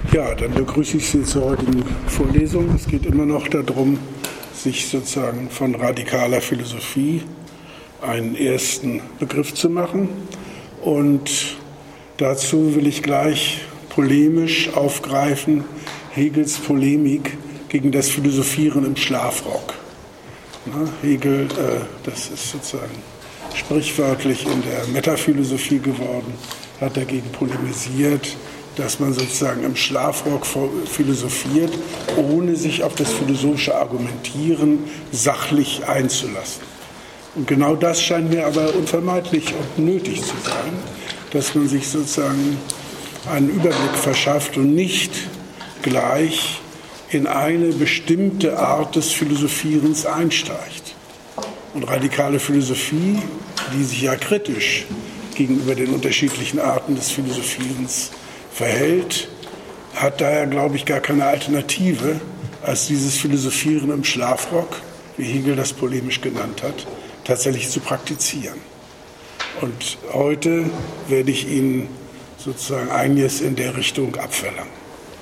Ja, dann begrüße ich Sie zur heutigen Vorlesung. Es geht immer noch darum, sich sozusagen von radikaler Philosophie einen ersten Begriff zu machen. Und dazu will ich gleich polemisch aufgreifen Hegels Polemik gegen das Philosophieren im Schlafrock. Hegel, das ist sozusagen sprichwörtlich in der Metaphilosophie geworden, hat dagegen polemisiert, dass man sozusagen im Schlafrock philosophiert, ohne sich auf das philosophische Argumentieren sachlich einzulassen. Und genau das scheint mir aber unvermeidlich und nötig zu sein, dass man sich sozusagen einen Überblick verschafft und nicht gleich in eine bestimmte Art des Philosophierens einsteigt. Und radikale Philosophie, die sich ja kritisch gegenüber den unterschiedlichen Arten des Philosophierens verhält, hat daher, glaube ich, gar keine Alternative, als dieses Philosophieren im Schlafrock, wie Hegel das polemisch genannt hat, tatsächlich zu praktizieren. Und heute werde ich Ihnen sozusagen einiges in der Richtung abverlangen.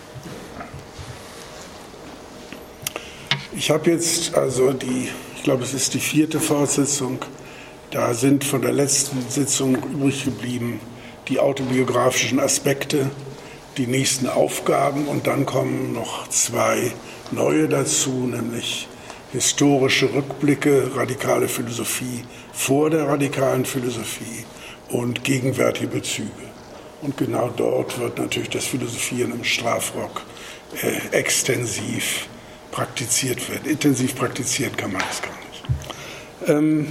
Ich habe jetzt also ich glaube, es ist die 4. Fortsetzung, da sind von der letzten Sitzung übrig geblieben die autobiografischen Aspekte, die nächsten Aufgaben und dann kommen noch 2 neue dazu, nämlich historische Rückblicke, radikale Philosophie vor der radikalen Philosophie und gegenwärtige Bezüge. Und genau dort wird natürlich das Philosophieren im Schlafrock extensiv praktiziert werden. Intensiv praktizieren kann man das gar nicht.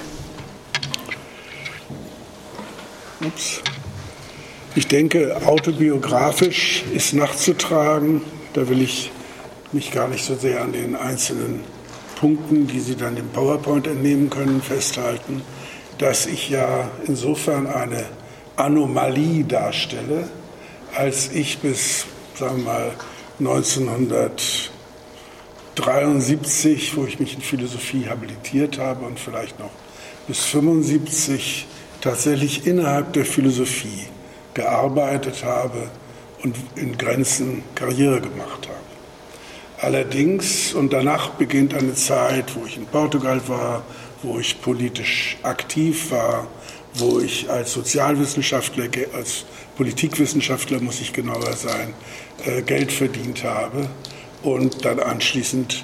Ich denke, autobiografisch ist nachzutragen, da will ich mich gar nicht so sehr an den einzelnen Punkten, die Sie dann dem PowerPoint entnehmen können, festhalten, dass ich ja insofern eine Anomalie darstelle, als ich bis, sagen wir mal, 1973, wo ich mich in Philosophie habilitiert habe und vielleicht noch bis 1975 tatsächlich innerhalb der Philosophie gearbeitet habe und in Grenzen Karriere gemacht habe. Allerdings, und danach beginnt eine Zeit, wo ich in Portugal war, wo ich politisch aktiv war, wo ich als Sozialwissenschaftler, als Politikwissenschaftler, muss ich genauer sein, Geld verdient habe und dann anschließend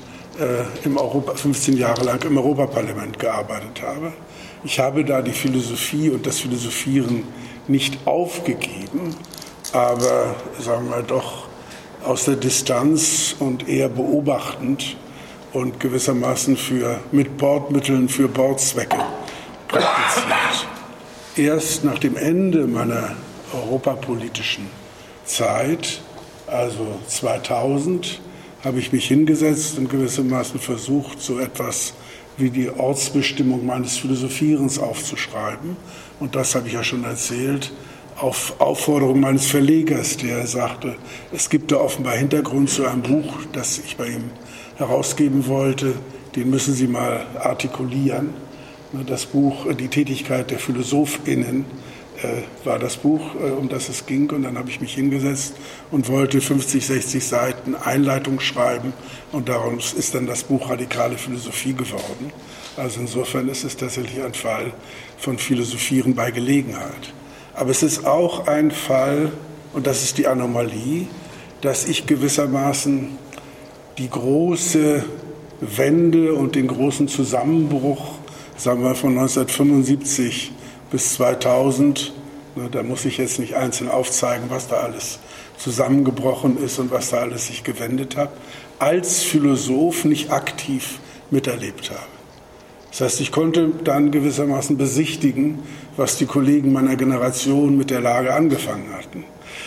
15 Jahre lang im Europaparlament gearbeitet habe. Ich habe da die Philosophie und das Philosophieren nicht aufgegeben, aber sagen wir doch aus der Distanz und eher beobachtend und gewissermaßen mit Bordmitteln für Bordzwecke praktiziert. Erst nach dem Ende meiner europapolitischen Zeit, also 2000, habe ich mich hingesetzt und gewissermaßen versucht, so etwas wie die Ortsbestimmung meines Philosophierens aufzuschreiben. Und das habe ich ja schon erzählt, auf Aufforderung meines Verlegers, der sagte, es gibt da offenbar Hintergrund zu einem Buch, das ich bei ihm herausgeben wollte, den müssen Sie mal artikulieren. Das Buch Die Tätigkeit der PhilosophInnen war das Buch, um das es ging. Und dann habe ich mich hingesetzt und wollte 50, 60 Seiten Einleitung schreiben. Und daraus ist dann das Buch Radikale Philosophie geworden. Also insofern ist es tatsächlich ein Fall von Philosophieren bei Gelegenheit. Aber es ist auch ein Fall, und das ist die Anomalie, dass ich gewissermaßen die große Wende und den großen Zusammenbruch, sagen wir von 1975 bis 2000, da muss ich jetzt nicht einzeln aufzeigen, was da alles zusammengebrochen ist und was da alles sich gewendet hat, als Philosoph nicht aktiv miterlebt habe. Das heißt, ich konnte dann gewissermaßen besichtigen, was die Kollegen meiner Generation mit der Lage angefangen hatten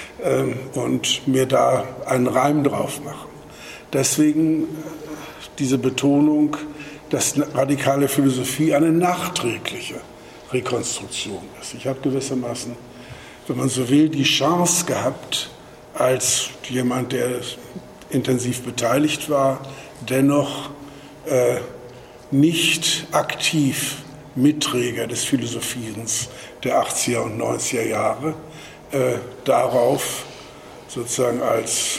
und mir da einen Reim drauf machen. Deswegen diese Betonung, dass radikale Philosophie eine nachträgliche Rekonstruktion ist. Ich habe gewissermaßen, wenn man so will, die Chance gehabt, als jemand, der intensiv beteiligt war, dennoch nicht aktiv Mitträger des Philosophierens der 80er und 90er Jahre, darauf sozusagen als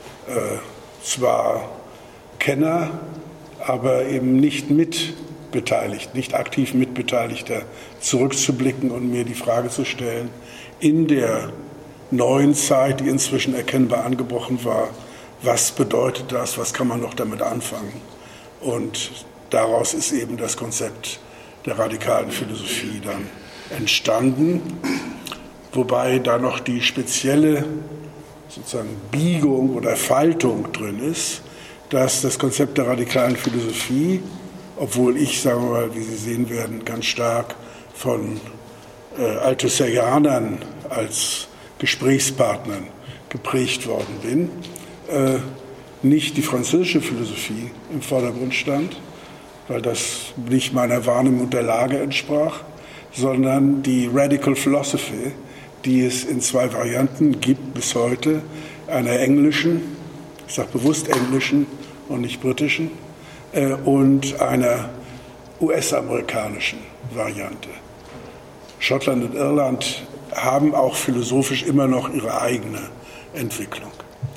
zwar Kenner, aber eben nicht mitbeteiligt, nicht aktiv Mitbeteiligter zurückzublicken und mir die Frage zu stellen, in der neuen Zeit, die inzwischen erkennbar angebrochen war, was bedeutet das, was kann man noch damit anfangen? Und daraus ist eben das Konzept der radikalen Philosophie dann entstanden, wobei da noch die spezielle sozusagen Biegung oder Faltung drin ist, dass das Konzept der radikalen Philosophie, obwohl ich, sagen wir mal, wie Sie sehen werden, ganz stark von Althusserianern als Gesprächspartnern geprägt worden bin, nicht die französische Philosophie im Vordergrund stand, weil das nicht meiner Wahrnehmung der Lage entsprach, sondern die Radical Philosophy, die es in zwei Varianten gibt bis heute, einer englischen, ich sage bewusst englischen und nicht britischen, und einer US-amerikanischen Variante. Schottland und Irland haben auch philosophisch immer noch ihre eigene Entwicklung.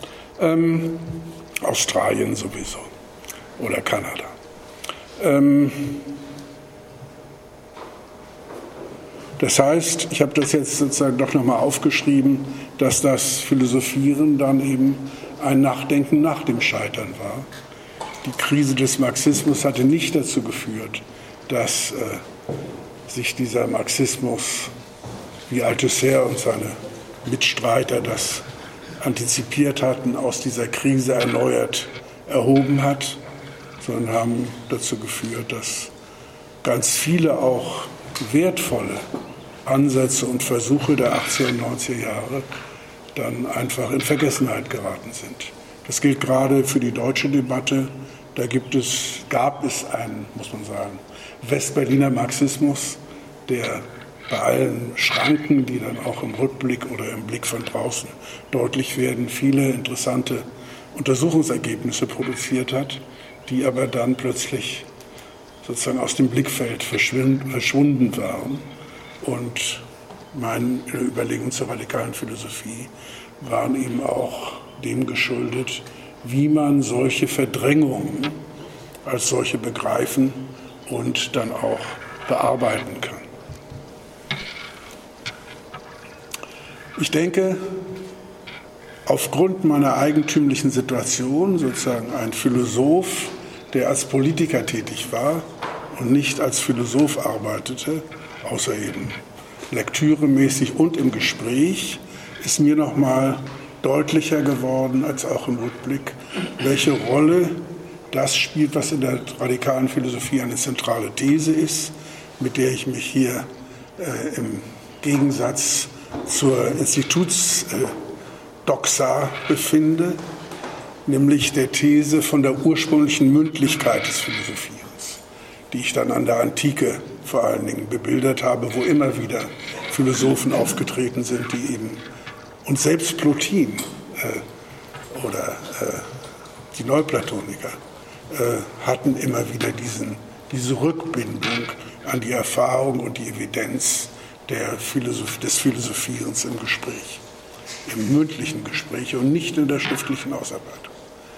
Australien sowieso oder Kanada. Das heißt, ich habe das jetzt sozusagen doch nochmal aufgeschrieben, dass das Philosophieren dann eben ein Nachdenken nach dem Scheitern war. Die Krise des Marxismus hatte nicht dazu geführt, dass sich dieser Marxismus, wie Althusser und seine Mitstreiter das antizipiert hatten, aus dieser Krise erneuert erhoben hat, sondern haben dazu geführt, dass ganz viele auch wertvolle Ansätze und Versuche der 80er und 90er Jahre dann einfach in Vergessenheit geraten sind. Das gilt gerade für die deutsche Debatte. Da gab es einen, muss man sagen, Westberliner Marxismus, der bei allen Schranken, die dann auch im Rückblick oder im Blick von draußen deutlich werden, viele interessante Untersuchungsergebnisse produziert hat, die aber dann plötzlich sozusagen aus dem Blickfeld verschwunden waren. Und meine Überlegungen zur radikalen Philosophie waren eben auch dem geschuldet, wie man solche Verdrängungen als solche begreifen und dann auch bearbeiten kann. Ich denke, aufgrund meiner eigentümlichen Situation, sozusagen ein Philosoph, der als Politiker tätig war und nicht als Philosoph arbeitete, außer eben lektüremäßig und im Gespräch, ist mir nochmal deutlicher geworden als auch im Rückblick, welche Rolle das spielt, was in der radikalen Philosophie eine zentrale These ist, mit der ich mich hier im Gegensatz zur Institutsdoxa befinde, nämlich der These von der ursprünglichen Mündlichkeit des Philosophierens, die ich dann an der Antike vor allen Dingen bebildert habe, wo immer wieder Philosophen aufgetreten sind, die eben, und selbst Plotin oder die Neuplatoniker hatten immer wieder diese Rückbindung an die Erfahrung und die Evidenz des Philosophierens im Gespräch, im mündlichen Gespräch und nicht in der schriftlichen Ausarbeitung.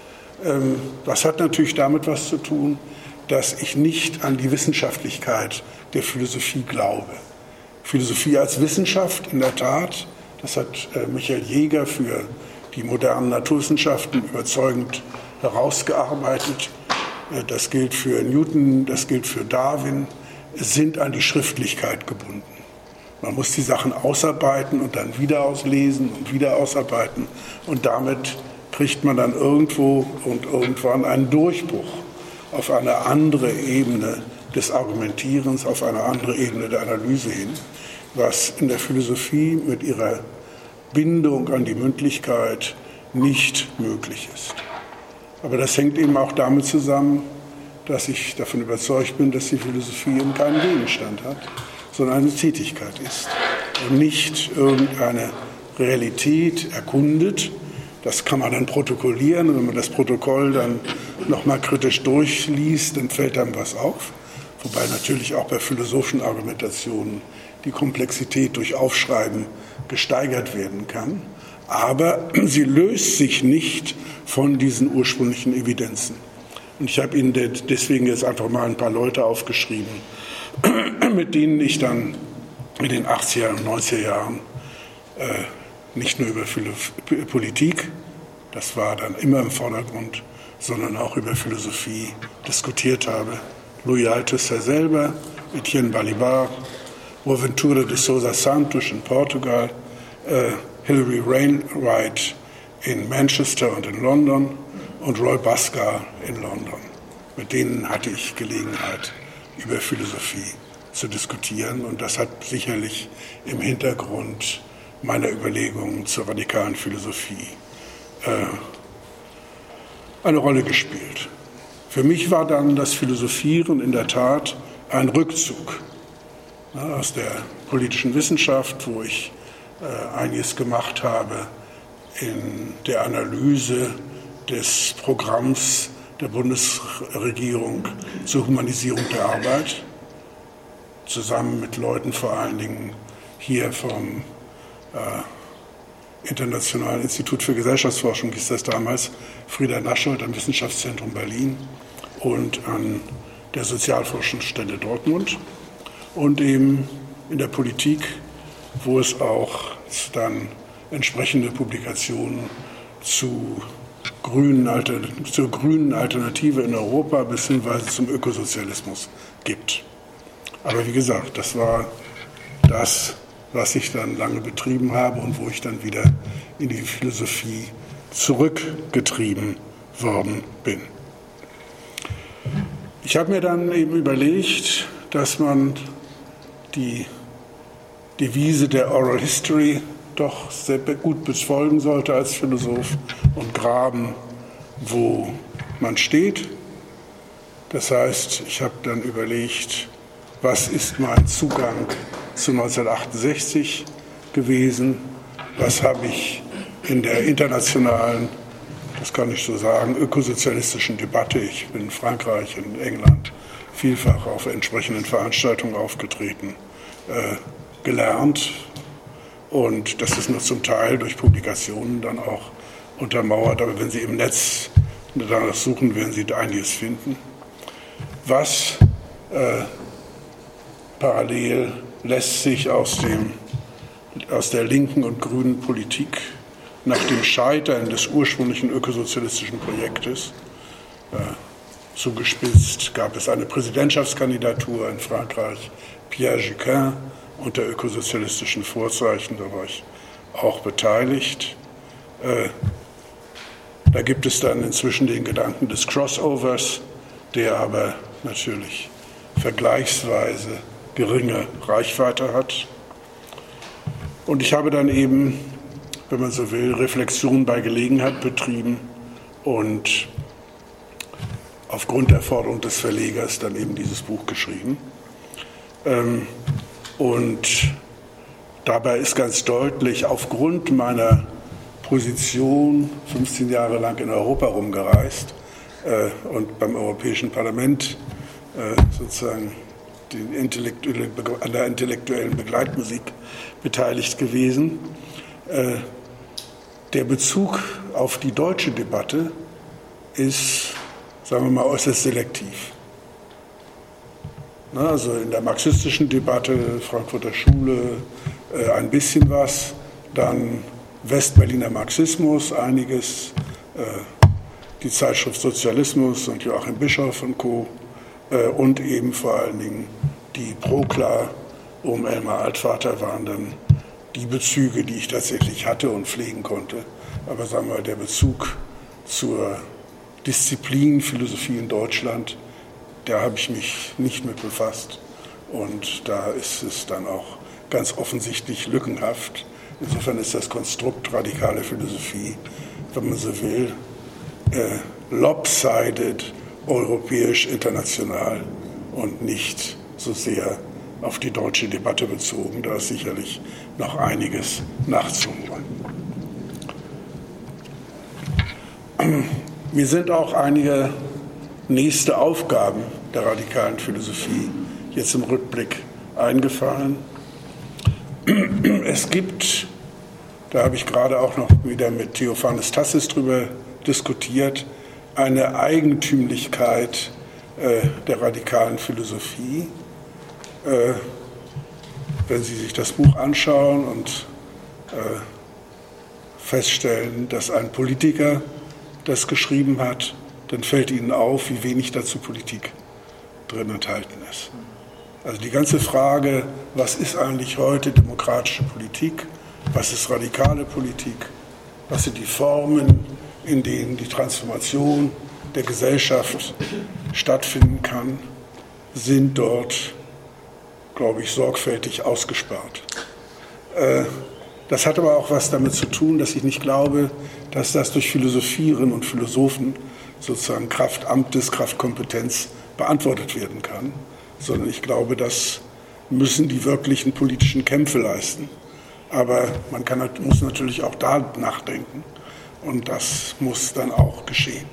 Das hat natürlich damit was zu tun, dass ich nicht an die Wissenschaftlichkeit der Philosophie glaube. Philosophie als Wissenschaft, in der Tat, das hat Michael Jäger für die modernen Naturwissenschaften überzeugend herausgearbeitet. Das gilt für Newton, das gilt für Darwin, sind an die Schriftlichkeit gebunden. Man muss die Sachen ausarbeiten und dann wieder auslesen und wieder ausarbeiten. Und damit kriegt man dann irgendwo und irgendwann einen Durchbruch auf eine andere Ebene des Argumentierens, auf eine andere Ebene der Analyse hin, was in der Philosophie mit ihrer Bindung an die Mündlichkeit nicht möglich ist. Aber das hängt eben auch damit zusammen, dass ich davon überzeugt bin, dass die Philosophie eben keinen Gegenstand hat, sondern eine Tätigkeit ist und nicht irgendeine Realität erkundet. Das kann man dann protokollieren und wenn man das Protokoll dann nochmal kritisch durchliest, dann fällt einem was auf. Wobei natürlich auch bei philosophischen Argumentationen die Komplexität durch Aufschreiben gesteigert werden kann. aber sie löst sich nicht von diesen ursprünglichen Evidenzen. Und ich habe Ihnen deswegen jetzt einfach mal ein paar Leute aufgeschrieben, mit denen ich dann in den 80er und 90er Jahren nicht nur über Politik, das war dann immer im Vordergrund, sondern auch über Philosophie diskutiert habe. Louis Althusser selber, Etienne Balibar, Boaventura de Sousa Santos in Portugal, Hilary Wainwright in Manchester und in London und Roy Bhaskar in London. Mit denen hatte ich Gelegenheit, über Philosophie zu diskutieren, und das hat sicherlich im Hintergrund meiner Überlegungen zur radikalen Philosophie eine Rolle gespielt. Für mich war dann das Philosophieren in der Tat ein Rückzug aus der politischen Wissenschaft, wo ich einiges gemacht habe in der Analyse des Programms der Bundesregierung zur Humanisierung der Arbeit, zusammen mit Leuten vor allen Dingen hier vom Internationalen Institut für Gesellschaftsforschung, hieß das damals, Frieda Naschold am Wissenschaftszentrum Berlin und an der Sozialforschungsstelle Dortmund, und eben in der Politik, wo es auch dann entsprechende Publikationen zur grünen Alternative in Europa bzw. zum Ökosozialismus gibt. Aber wie gesagt, das war das, was ich dann lange betrieben habe und wo ich dann wieder in die Philosophie zurückgetrieben worden bin. Ich habe mir dann eben überlegt, dass man die Devise der Oral History doch sehr gut befolgen sollte als Philosoph und graben, wo man steht. Das heißt, ich habe dann überlegt, was ist mein Zugang zu 1968 gewesen, was habe ich in der internationalen, das kann ich so sagen, ökosozialistischen Debatte, ich bin in Frankreich, in England, vielfach auf entsprechenden Veranstaltungen aufgetreten, gelernt, und das ist nur zum Teil durch Publikationen dann auch untermauert, aber wenn Sie im Netz danach suchen, werden Sie einiges finden. Was parallel lässt sich aus der linken und grünen Politik nach dem Scheitern des ursprünglichen ökosozialistischen Projektes, zugespitzt gab es eine Präsidentschaftskandidatur in Frankreich, Pierre Juquin, unter ökosozialistischen Vorzeichen, da war ich auch beteiligt. Da gibt es dann inzwischen den Gedanken des Crossovers, der aber natürlich vergleichsweise geringe Reichweite hat. Und ich habe dann eben, wenn man so will, Reflexion bei Gelegenheit betrieben und aufgrund der Forderung des Verlegers dann eben dieses Buch geschrieben. Und dabei ist ganz deutlich, aufgrund meiner Position, 15 Jahre lang in Europa rumgereist und beim Europäischen Parlament sozusagen an der intellektuellen Begleitmusik beteiligt gewesen, der Bezug auf die deutsche Debatte ist, sagen wir mal, äußerst selektiv. Also in der marxistischen Debatte, Frankfurter Schule, ein bisschen was, dann Westberliner Marxismus, einiges, die Zeitschrift Sozialismus und Joachim Bischoff und Co. Und eben vor allen Dingen die Prokla um Elmar Altvater waren dann die Bezüge, die ich tatsächlich hatte und pflegen konnte. Aber sagen wir, der Bezug zur Disziplin Philosophie in Deutschland, da habe ich mich nicht mit befasst. Und da ist es dann auch ganz offensichtlich lückenhaft. Insofern ist das Konstrukt radikale Philosophie, wenn man so will, lopsided, europäisch, international und nicht so sehr auf die deutsche Debatte bezogen. Da ist sicherlich noch einiges nachzuholen. Mir sind auch einige nächste Aufgaben der radikalen Philosophie jetzt im Rückblick eingefallen. Es gibt da habe ich gerade auch noch wieder mit Theophanes Tassis drüber diskutiert, eine Eigentümlichkeit der radikalen Philosophie. Wenn Sie sich das Buch anschauen und feststellen, dass ein Politiker das geschrieben hat, dann fällt Ihnen auf, wie wenig dazu Politik drin enthalten ist. Also die ganze Frage, was ist eigentlich heute demokratische Politik, was ist radikale Politik, was sind die Formen, in denen die Transformation der Gesellschaft stattfinden kann, sind dort, glaube ich, sorgfältig ausgespart. Das hat aber auch was damit zu tun, dass ich nicht glaube, dass das durch Philosophierinnen und Philosophen sozusagen Kraft Amtes, Kraft Kompetenz beantwortet werden kann, sondern ich glaube, das müssen die wirklichen politischen Kämpfe leisten. Aber man muss natürlich auch da nachdenken und das muss dann auch geschehen.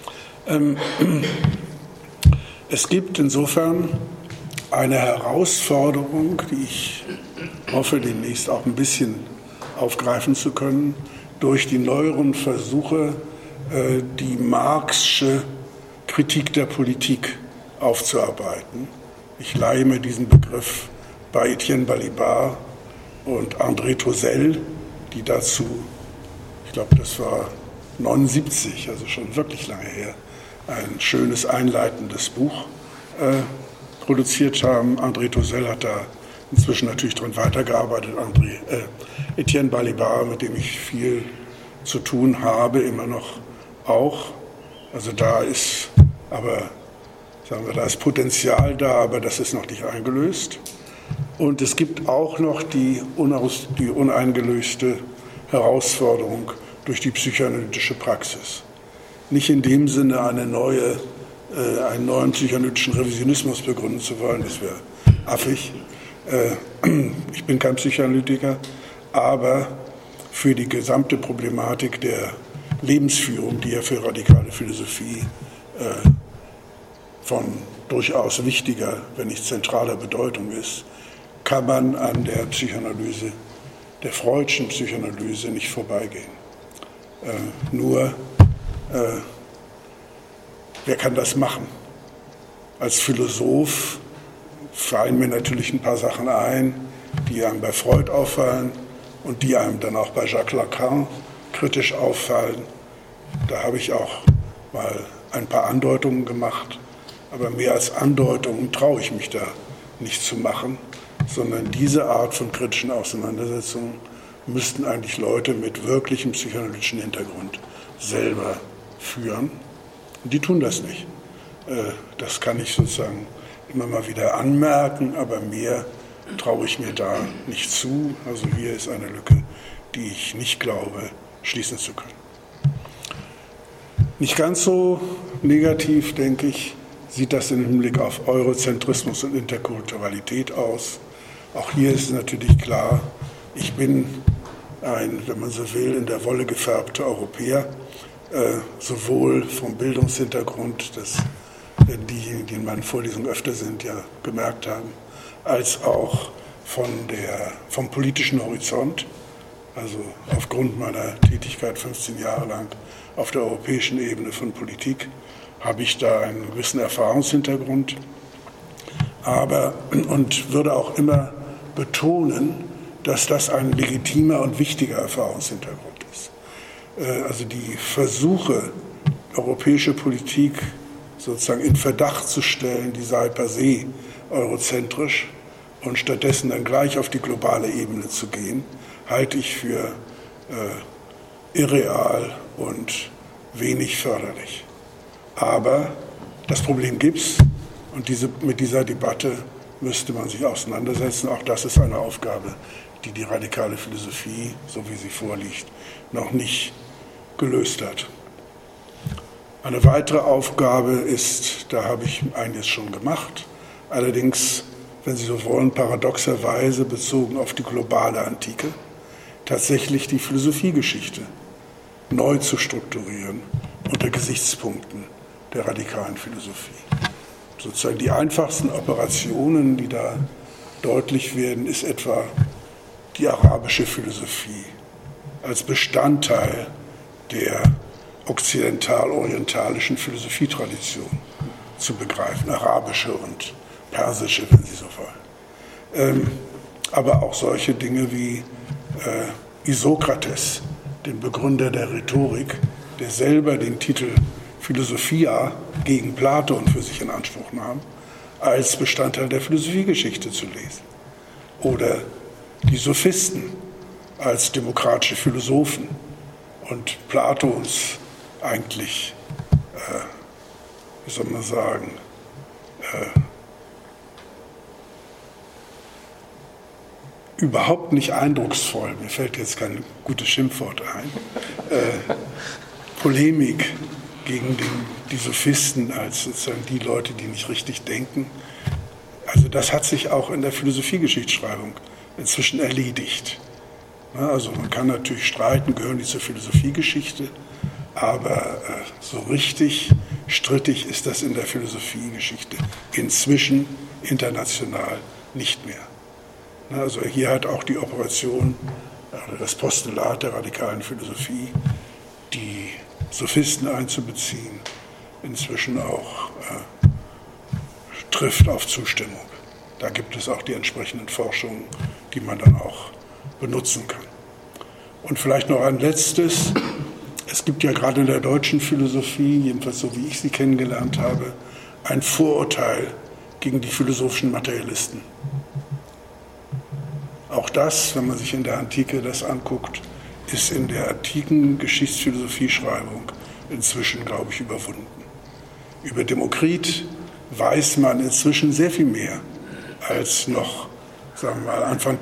Es gibt insofern eine Herausforderung, die ich hoffe, demnächst auch ein bisschen aufgreifen zu können, durch die neueren Versuche, die Marxsche Kritik der Politik aufzuarbeiten. Ich leihe mir diesen Begriff bei Etienne Balibar und André Tosel, die dazu, ich glaube, das war 79, also schon wirklich lange her, ein schönes einleitendes Buch produziert haben. André Tosel hat da inzwischen natürlich dran weitergearbeitet. Etienne Balibar, mit dem ich viel zu tun habe, immer noch auch. Also da ist, aber sagen wir, da ist Potenzial da, aber das ist noch nicht eingelöst. Und es gibt auch noch die uneingelöste Herausforderung durch die psychoanalytische Praxis. Nicht in dem Sinne einen neuen psychoanalytischen Revisionismus begründen zu wollen, das wäre affig. Ich bin kein Psychoanalytiker, aber für die gesamte Problematik der Lebensführung, die ja für radikale Philosophie von durchaus wichtiger, wenn nicht zentraler Bedeutung ist, kann man an der Psychoanalyse, der freudschen Psychoanalyse nicht vorbeigehen. Wer kann das machen? Als Philosoph fallen mir natürlich ein paar Sachen ein, die einem bei Freud auffallen und die einem dann auch bei Jacques Lacan kritisch auffallen. Da habe ich auch mal ein paar Andeutungen gemacht, aber mehr als Andeutungen traue ich mich da nicht zu machen, sondern diese Art von kritischen Auseinandersetzungen müssten eigentlich Leute mit wirklichem psychoanalytischen Hintergrund selber führen. Und die tun das nicht. Das kann ich sozusagen immer mal wieder anmerken, aber mehr traue ich mir da nicht zu. Also hier ist eine Lücke, die ich nicht glaube, schließen zu können. Nicht ganz so negativ, denke ich, sieht das im Hinblick auf Eurozentrismus und Interkulturalität aus. Auch hier ist natürlich klar, ich bin ein, wenn man so will, in der Wolle gefärbter Europäer, sowohl vom Bildungshintergrund, das diejenigen, die in meinen Vorlesungen öfter sind, ja gemerkt haben, als auch vom politischen Horizont. Also aufgrund meiner Tätigkeit 15 Jahre lang auf der europäischen Ebene von Politik habe ich da einen gewissen Erfahrungshintergrund, und würde auch immer betonen, dass das ein legitimer und wichtiger Erfahrungshintergrund ist. Also die Versuche, europäische Politik sozusagen in Verdacht zu stellen, die sei per se eurozentrisch und stattdessen dann gleich auf die globale Ebene zu gehen, halte ich für irreal und wenig förderlich. Aber das Problem gibt es und mit dieser Debatte müsste man sich auseinandersetzen. Auch das ist eine Aufgabe, die die radikale Philosophie, so wie sie vorliegt, noch nicht gelöst hat. Eine weitere Aufgabe ist, da habe ich einiges schon gemacht, allerdings, wenn Sie so wollen, paradoxerweise bezogen auf die globale Antike, tatsächlich die Philosophiegeschichte neu zu strukturieren unter Gesichtspunkten der radikalen Philosophie. Sozusagen die einfachsten Operationen, die da deutlich werden, ist etwa die arabische Philosophie, als Bestandteil der okzidental-orientalischen Philosophietradition zu begreifen, arabische und persische, wenn Sie so wollen. Aber auch solche Dinge wie Isokrates, den Begründer der Rhetorik, der selber den Titel Philosophia gegen Platon für sich in Anspruch nahm, als Bestandteil der Philosophiegeschichte zu lesen. Oder die Sophisten als demokratische Philosophen und Platons eigentlich, wie soll man sagen, überhaupt nicht eindrucksvoll, mir fällt jetzt kein gutes Schimpfwort ein, Polemik gegen die Sophisten als sozusagen die Leute, die nicht richtig denken. Also das hat sich auch in der Philosophiegeschichtsschreibung inzwischen erledigt. Also man kann natürlich streiten, gehören die zur Philosophiegeschichte, aber so richtig strittig ist das in der Philosophiegeschichte inzwischen international nicht mehr. Also hier hat auch die Operation, das Postulat der radikalen Philosophie, die Sophisten einzubeziehen, inzwischen auch trifft auf Zustimmung. Da gibt es auch die entsprechenden Forschungen, die man dann auch benutzen kann. Und vielleicht noch ein letztes. Es gibt ja gerade in der deutschen Philosophie, jedenfalls so wie ich sie kennengelernt habe, ein Vorurteil gegen die philosophischen Materialisten. Auch das, wenn man sich in der Antike das anguckt, ist in der antiken Geschichtsphilosophieschreibung inzwischen, glaube ich, überwunden. Über Demokrit weiß man inzwischen sehr viel mehr als noch, sagen wir mal, Anfang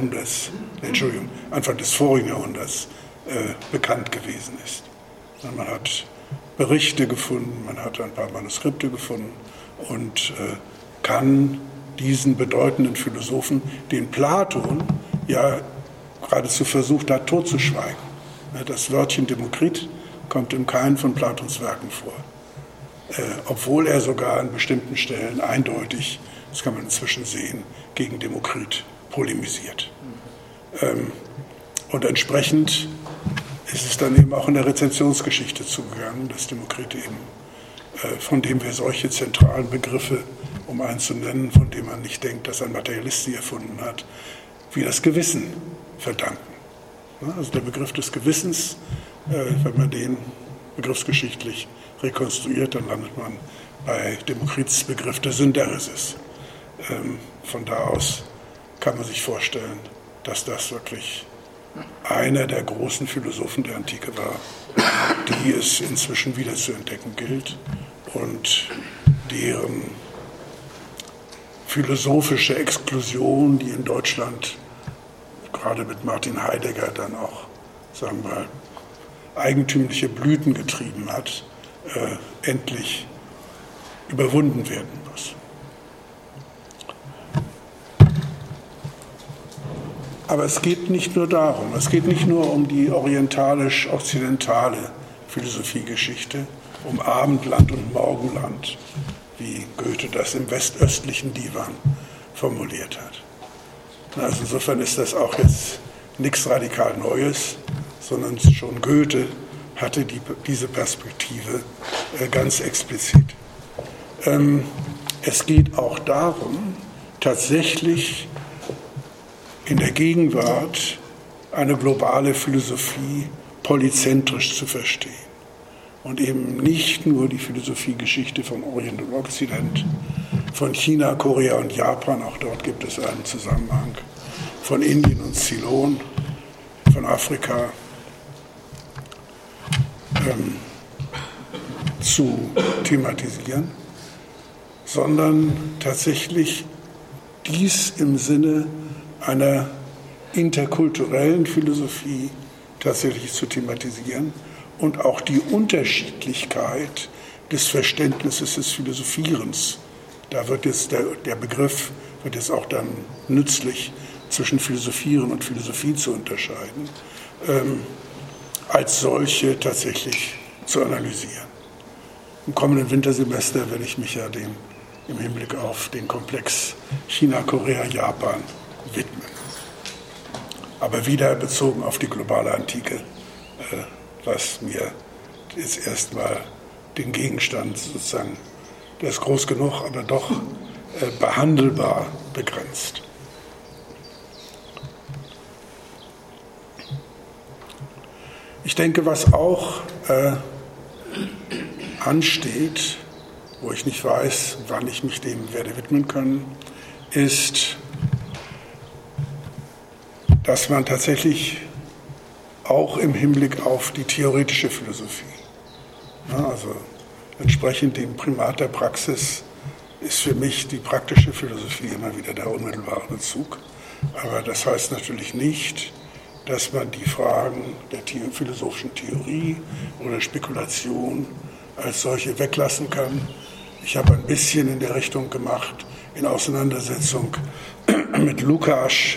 des vorigen Jahrhunderts bekannt gewesen ist. Man hat Berichte gefunden, man hat ein paar Manuskripte gefunden und kann diesen bedeutenden Philosophen, den Platon ja geradezu versucht hat, totzuschweigen. Das Wörtchen Demokrit kommt in keinem von Platons Werken vor, obwohl er sogar an bestimmten Stellen eindeutig, das kann man inzwischen sehen, gegen Demokrit polemisiert. Und entsprechend ist es dann eben auch in der Rezensionsgeschichte zugegangen, dass Demokrit eben, von dem wir solche zentralen Begriffe, um einen zu nennen, von dem man nicht denkt, dass ein Materialist sie erfunden hat, wie das Gewissen verdanken. Also der Begriff des Gewissens, wenn man den begriffsgeschichtlich rekonstruiert, dann landet man bei Demokrits Begriff der Synderesis. Von da aus kann man sich vorstellen, dass das wirklich einer der großen Philosophen der Antike war, die es inzwischen wieder zu entdecken gilt und deren philosophische Exklusion, die in Deutschland gerade mit Martin Heidegger dann auch, sagen wir mal, eigentümliche Blüten getrieben hat, endlich überwunden werden muss. Aber es geht nicht nur darum, es geht nicht nur um die orientalisch-okzidentale Philosophiegeschichte, um Abendland und Morgenland, wie Goethe das im westöstlichen Divan formuliert hat. Also insofern ist das auch jetzt nichts radikal Neues, sondern schon Goethe hatte diese Perspektive ganz explizit. Es geht auch darum, tatsächlich in der Gegenwart eine globale Philosophie polyzentrisch zu verstehen und eben nicht nur die Philosophiegeschichte von Orient und Okzident, von China, Korea und Japan, auch dort gibt es einen Zusammenhang, von Indien und Ceylon, von Afrika zu thematisieren, sondern tatsächlich dies im Sinne einer interkulturellen Philosophie tatsächlich zu thematisieren und auch die Unterschiedlichkeit des Verständnisses des Philosophierens. Da wird jetzt der Begriff wird jetzt auch dann nützlich, zwischen Philosophieren und Philosophie zu unterscheiden, als solche tatsächlich zu analysieren. Im kommenden Wintersemester werde ich mich ja im Hinblick auf den Komplex China, Korea, Japan widmen. aber wieder bezogen auf die globale Antike, was mir jetzt erstmal den Gegenstand sozusagen, der ist groß genug, aber doch behandelbar begrenzt. Ich denke, was auch ansteht, wo ich nicht weiß, wann ich mich dem werde widmen können, ist, dass man tatsächlich auch im Hinblick auf die theoretische Philosophie, also entsprechend dem Primat der Praxis, ist für mich die praktische Philosophie immer wieder der unmittelbare Bezug. Aber das heißt natürlich nicht, dass man die Fragen der philosophischen Theorie oder Spekulation als solche weglassen kann. Ich habe ein bisschen in der Richtung gemacht, in Auseinandersetzung mit Lukács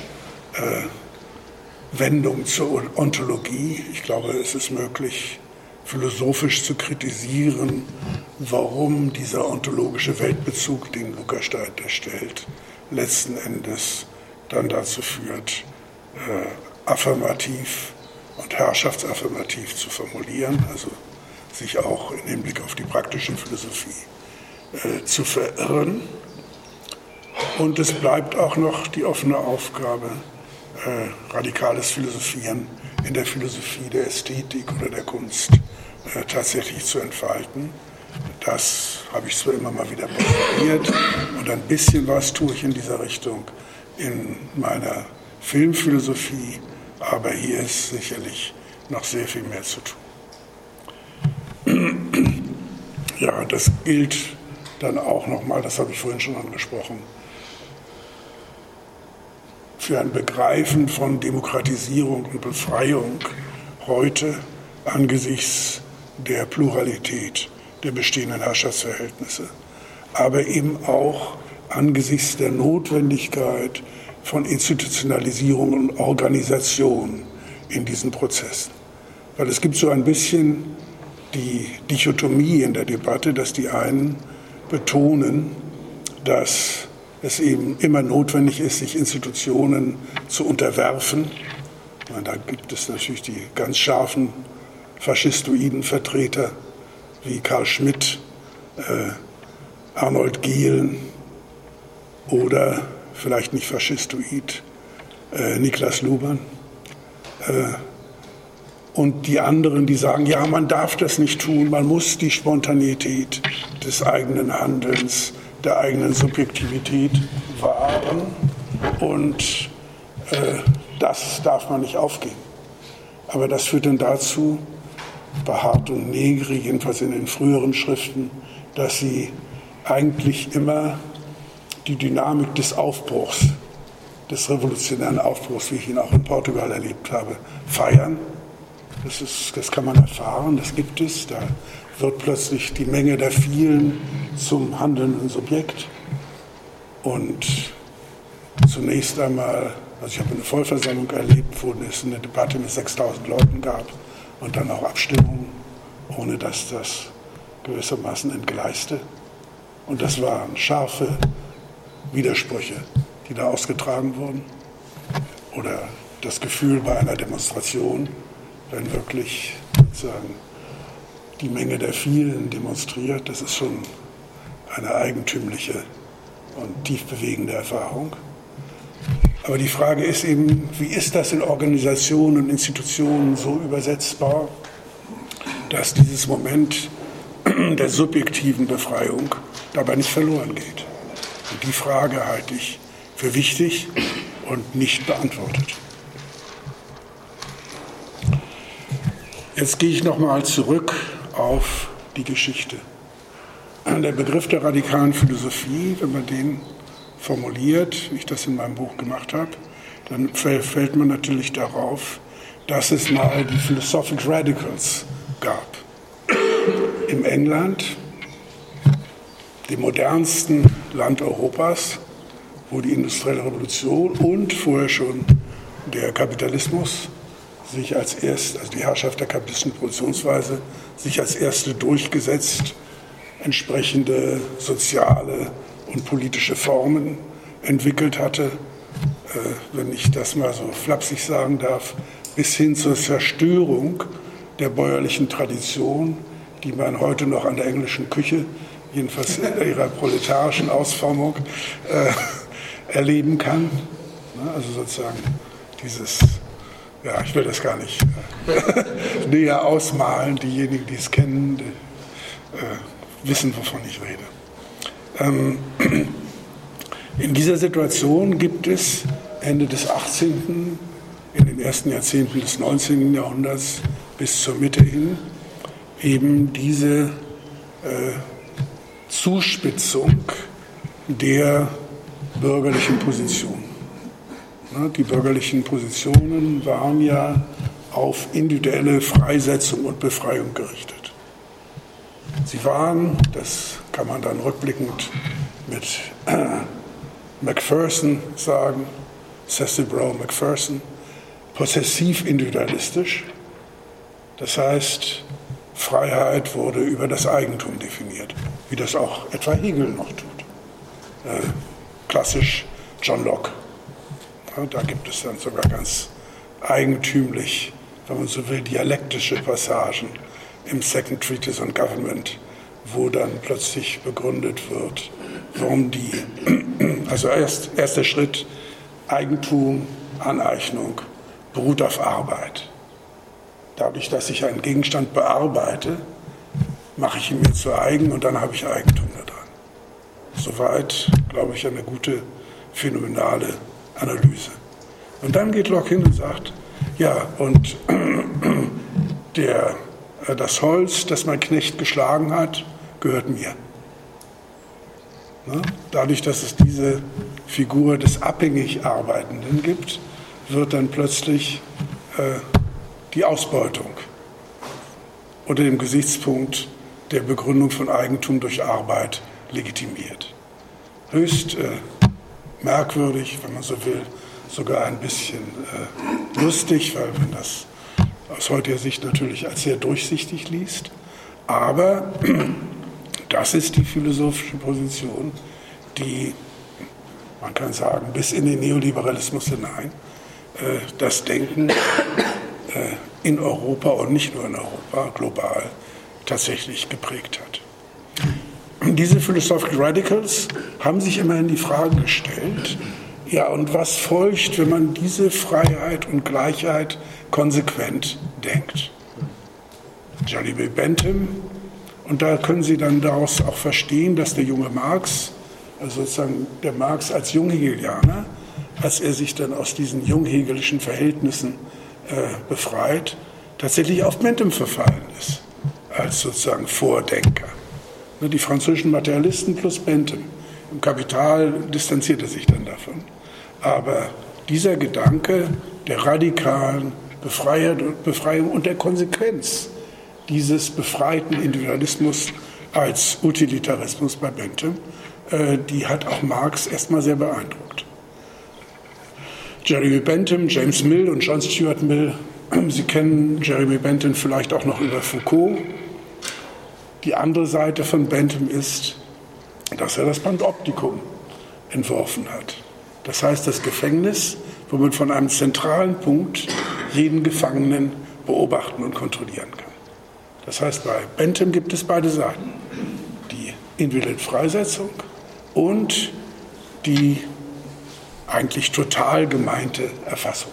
Wendung zur Ontologie. Ich glaube, es ist möglich, philosophisch zu kritisieren, warum dieser ontologische Weltbezug, den Lukács da erstellt, letzten Endes dann dazu führt, affirmativ und herrschaftsaffirmativ zu formulieren, also sich auch im Hinblick auf die praktische Philosophie zu verirren. Und es bleibt auch noch die offene Aufgabe, radikales Philosophieren in der Philosophie der Ästhetik oder der Kunst tatsächlich zu entfalten. Das habe ich zwar immer mal wieder probiert und ein bisschen was tue ich in dieser Richtung in meiner Filmphilosophie, aber hier ist sicherlich noch sehr viel mehr zu tun. Ja, das gilt dann auch nochmal, das habe ich vorhin schon angesprochen, für ein Begreifen von Demokratisierung und Befreiung heute angesichts der Pluralität der bestehenden Herrschaftsverhältnisse, aber eben auch angesichts der Notwendigkeit von Institutionalisierung und Organisation in diesen Prozessen. Weil es gibt so ein bisschen die Dichotomie in der Debatte, dass die einen betonen, dass es eben immer notwendig ist, sich Institutionen zu unterwerfen. Da gibt es natürlich die ganz scharfen faschistoiden Vertreter wie Karl Schmitt, Arnold Gehlen oder vielleicht nicht faschistoid, Niklas Luhmann. Und die anderen, die sagen, ja, man darf das nicht tun, man muss die Spontaneität des eigenen Handelns, der eigenen Subjektivität wahren und das darf man nicht aufgeben. Aber das führt dann dazu, bei Hart und Negri, jedenfalls in den früheren Schriften, dass sie eigentlich immer die Dynamik des Aufbruchs, des revolutionären Aufbruchs, wie ich ihn auch in Portugal erlebt habe, feiern. Das kann man erfahren, das gibt es. Da wird plötzlich die Menge der vielen zum handelnden Subjekt. Und zunächst einmal, also ich habe eine Vollversammlung erlebt, wo es eine Debatte mit 6.000 Leuten gab und dann auch Abstimmungen, ohne dass das gewissermaßen entgleiste. Und das waren scharfe Widersprüche, die da ausgetragen wurden. Oder das Gefühl bei einer Demonstration, wenn wirklich sozusagen die Menge der vielen demonstriert, das ist schon eine eigentümliche und tief bewegende Erfahrung. Aber die Frage ist eben, wie ist das in Organisationen und Institutionen so übersetzbar, dass dieses Moment der subjektiven Befreiung dabei nicht verloren geht. Und die Frage halte ich für wichtig und nicht beantwortet. Jetzt gehe ich nochmal zurück auf die Geschichte. Der Begriff der radikalen Philosophie, wenn man den formuliert, wie ich das in meinem Buch gemacht habe, dann fällt man natürlich darauf, dass es mal die Philosophic Radicals gab. Im England, dem modernsten Land Europas, wo die industrielle Revolution und vorher schon der Kapitalismus sich als erst, also die Herrschaft der kapitalistischen Produktionsweise, sich als erste durchgesetzt, entsprechende soziale und politische Formen entwickelt hatte, wenn ich das mal so flapsig sagen darf, bis hin zur Zerstörung der bäuerlichen Tradition, die man heute noch an der englischen Küche, jedenfalls in ihrer proletarischen Ausformung, erleben kann. Also sozusagen dieses, ja, ich will das gar nicht näher ausmalen. Diejenigen, die es kennen, wissen, wovon ich rede. In dieser Situation gibt es Ende des 18., in den ersten Jahrzehnten des 19. Jahrhunderts bis zur Mitte hin eben diese Zuspitzung der bürgerlichen Position. Die bürgerlichen Positionen waren ja auf individuelle Freisetzung und Befreiung gerichtet. Sie waren, das kann man dann rückblickend mit Macpherson sagen, Cecil Brough Macpherson, possessiv individualistisch. Das heißt, Freiheit wurde über das Eigentum definiert, wie das auch etwa Hegel noch tut. Klassisch John Locke. Da gibt es dann sogar ganz eigentümlich, wenn man so will, dialektische Passagen im Second Treatise on Government, wo dann plötzlich begründet wird, warum also erster Schritt, Eigentum, Aneignung, beruht auf Arbeit. Dadurch, dass ich einen Gegenstand bearbeite, mache ich ihn mir zu eigen und dann habe ich Eigentum daran. Soweit, glaube ich, eine gute, phänomenale Analyse. Und dann geht Locke hin und sagt, ja, und das Holz, das mein Knecht geschlagen hat, gehört mir. Dadurch, dass es diese Figur des abhängig Arbeitenden gibt, wird dann plötzlich die Ausbeutung unter dem Gesichtspunkt der Begründung von Eigentum durch Arbeit legitimiert. Höchst merkwürdig, wenn man so will, sogar ein bisschen lustig, weil man das aus heutiger Sicht natürlich als sehr durchsichtig liest. Aber das ist die philosophische Position, die, man kann sagen, bis in den Neoliberalismus hinein das Denken in Europa und nicht nur in Europa, global, tatsächlich geprägt hat. Diese Philosophical Radicals haben sich immerhin die Frage gestellt, ja, und was folgt, wenn man diese Freiheit und Gleichheit konsequent denkt? Jeremy Bentham, und da können Sie dann daraus auch verstehen, dass der junge Marx, also sozusagen der Marx als Junghegelianer, als er sich dann aus diesen junghegelischen Verhältnissen befreit, tatsächlich auf Bentham verfallen ist, als sozusagen Vordenker. Die französischen Materialisten plus Bentham. Im Kapital distanziert er sich dann davon. Aber dieser Gedanke der radikalen Befreiung und der Konsequenz dieses befreiten Individualismus als Utilitarismus bei Bentham, die hat auch Marx erstmal sehr beeindruckt. Jeremy Bentham, James Mill und John Stuart Mill, Sie kennen Jeremy Bentham vielleicht auch noch über Foucault. Die andere Seite von Bentham ist, dass er das Panoptikum entworfen hat. Das heißt, das Gefängnis, wo man von einem zentralen Punkt jeden Gefangenen beobachten und kontrollieren kann. Das heißt, bei Bentham gibt es beide Seiten. Die individuelle Freisetzung und die eigentlich total gemeinte Erfassung.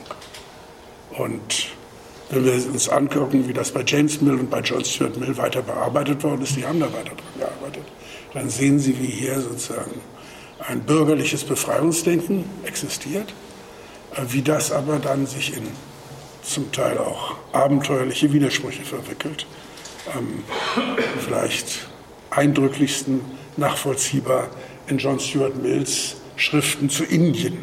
Und wenn wir uns angucken, wie das bei James Mill und bei John Stuart Mill weiter bearbeitet worden ist, die haben da weiter dran gearbeitet, dann sehen Sie, wie hier sozusagen ein bürgerliches Befreiungsdenken existiert, wie das aber dann sich in zum Teil auch abenteuerliche Widersprüche verwickelt. Vielleicht eindrücklichsten nachvollziehbar in John Stuart Mills Schriften zu Indien,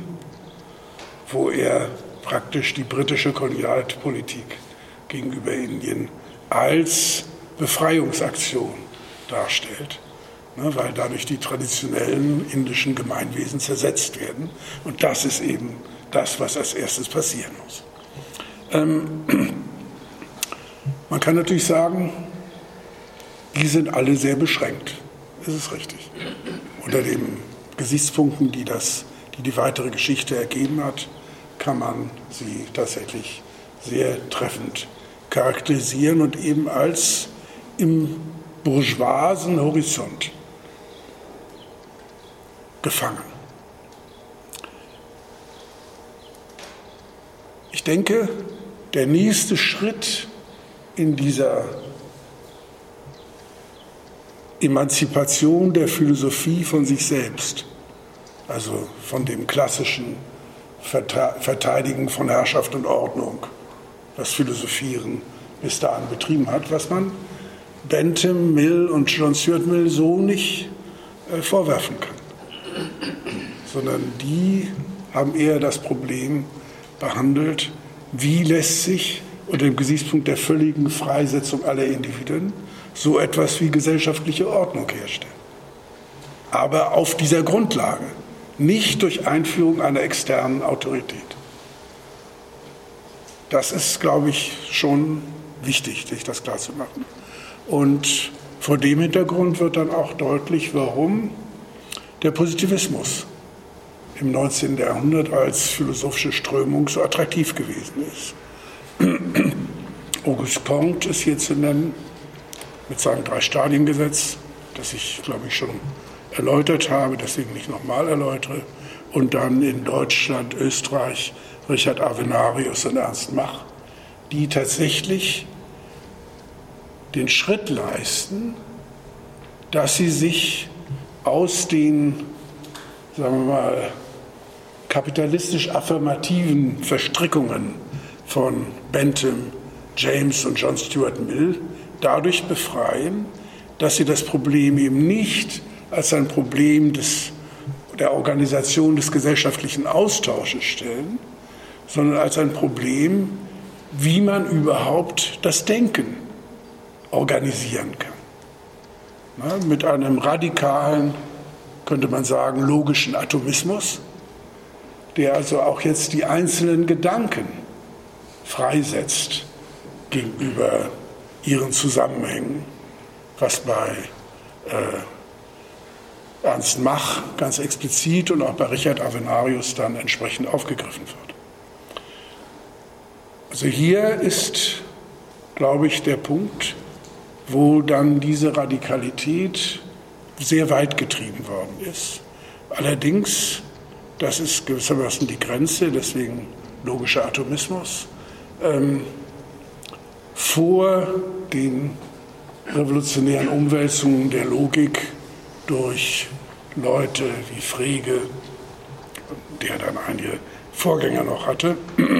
wo er praktisch die britische Kolonialpolitik gegenüber Indien als Befreiungsaktion darstellt, weil dadurch die traditionellen indischen Gemeinwesen zersetzt werden. Und das ist eben das, was als erstes passieren muss. Man kann natürlich sagen, die sind alle sehr beschränkt. Das ist richtig. Unter den Gesichtspunkten, die die weitere Geschichte ergeben hat, kann man sie tatsächlich sehr treffend charakterisieren und eben als im bourgeoisen Horizont gefangen. Ich denke, der nächste Schritt in dieser Emanzipation der Philosophie von sich selbst, also von dem klassischen Verteidigen von Herrschaft und Ordnung, das Philosophieren bis dahin betrieben hat, was man Bentham, Mill und John Stuart Mill so nicht vorwerfen kann, sondern die haben eher das Problem behandelt, wie lässt sich unter dem Gesichtspunkt der völligen Freisetzung aller Individuen so etwas wie gesellschaftliche Ordnung herstellen. Aber auf dieser Grundlage, nicht durch Einführung einer externen Autorität. Das ist, glaube ich, schon wichtig, sich das klarzumachen. Und vor dem Hintergrund wird dann auch deutlich, warum der Positivismus im 19. Jahrhundert als philosophische Strömung so attraktiv gewesen ist. Auguste Comte ist hier zu nennen, mit seinem Drei-Stadien-Gesetz, das ich, glaube ich, schon erläutert habe, deswegen nicht nochmal erläutere. Und dann in Deutschland, Österreich, Richard Avenarius und Ernst Mach, die tatsächlich den Schritt leisten, dass sie sich aus den, sagen wir mal, kapitalistisch affirmativen Verstrickungen von Bentham, James und John Stuart Mill dadurch befreien, dass sie das Problem eben nicht als ein Problem der Organisation des gesellschaftlichen Austausches stellen, sondern als ein Problem, wie man überhaupt das Denken organisieren kann. Na, mit einem radikalen, könnte man sagen, logischen Atomismus, der also auch jetzt die einzelnen Gedanken freisetzt gegenüber ihren Zusammenhängen, was bei Ernst Mach ganz explizit und auch bei Richard Avenarius dann entsprechend aufgegriffen wird. Also hier ist, glaube ich, der Punkt, wo dann diese Radikalität sehr weit getrieben worden ist. Allerdings, das ist gewissermaßen die Grenze, deswegen logischer Atomismus, vor den revolutionären Umwälzungen der Logik durch Leute wie Frege, der dann einige Vorgänger noch hatte,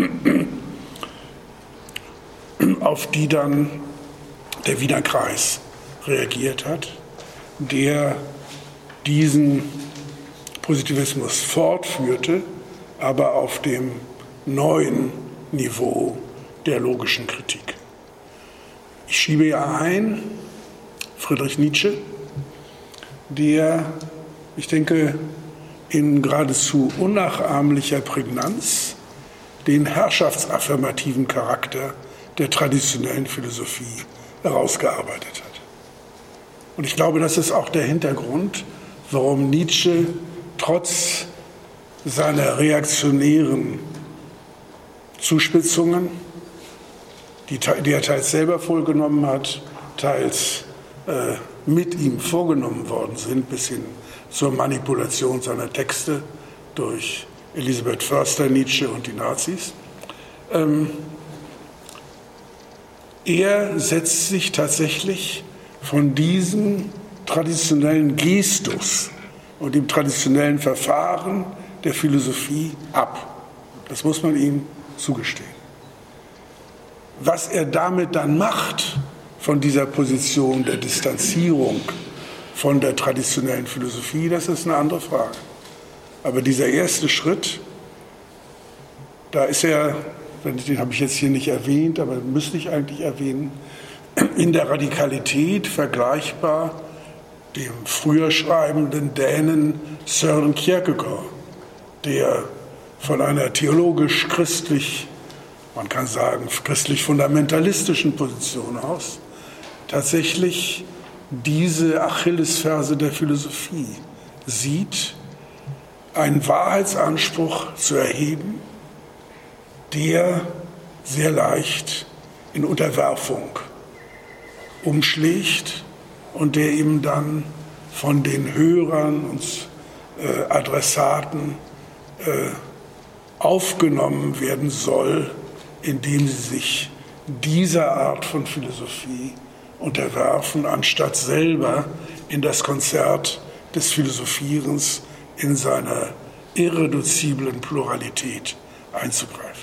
auf die dann der Wiener Kreis reagiert hat, der diesen Positivismus fortführte, aber auf dem neuen Niveau der logischen Kritik. Ich schiebe ja ein Friedrich Nietzsche, der, ich denke, in geradezu unnachahmlicher Prägnanz den herrschaftsaffirmativen Charakter der traditionellen Philosophie herausgearbeitet hat. Und ich glaube, das ist auch der Hintergrund, warum Nietzsche trotz seiner reaktionären Zuspitzungen, die er teils selber vorgenommen hat, teils mit ihm vorgenommen worden sind, bis hin zur Manipulation seiner Texte durch Elisabeth Förster, Nietzsche und die Nazis. Er setzt sich tatsächlich von diesem traditionellen Gestus und dem traditionellen Verfahren der Philosophie ab. Das muss man ihm zugestehen. Was er damit dann macht, von dieser Position der Distanzierung von der traditionellen Philosophie, das ist eine andere Frage. Aber dieser erste Schritt, da ist er, den habe ich jetzt hier nicht erwähnt, aber müsste ich eigentlich erwähnen, in der Radikalität vergleichbar dem früher schreibenden Dänen Søren Kierkegaard, der von einer theologisch-christlich, man kann sagen christlich-fundamentalistischen Position aus, tatsächlich diese Achillesferse der Philosophie sieht, einen Wahrheitsanspruch zu erheben, der sehr leicht in Unterwerfung umschlägt und der ihm dann von den Hörern und Adressaten aufgenommen werden soll, indem sie sich dieser Art von Philosophie unterwerfen, anstatt selber in das Konzert des Philosophierens in seiner irreduziblen Pluralität einzugreifen.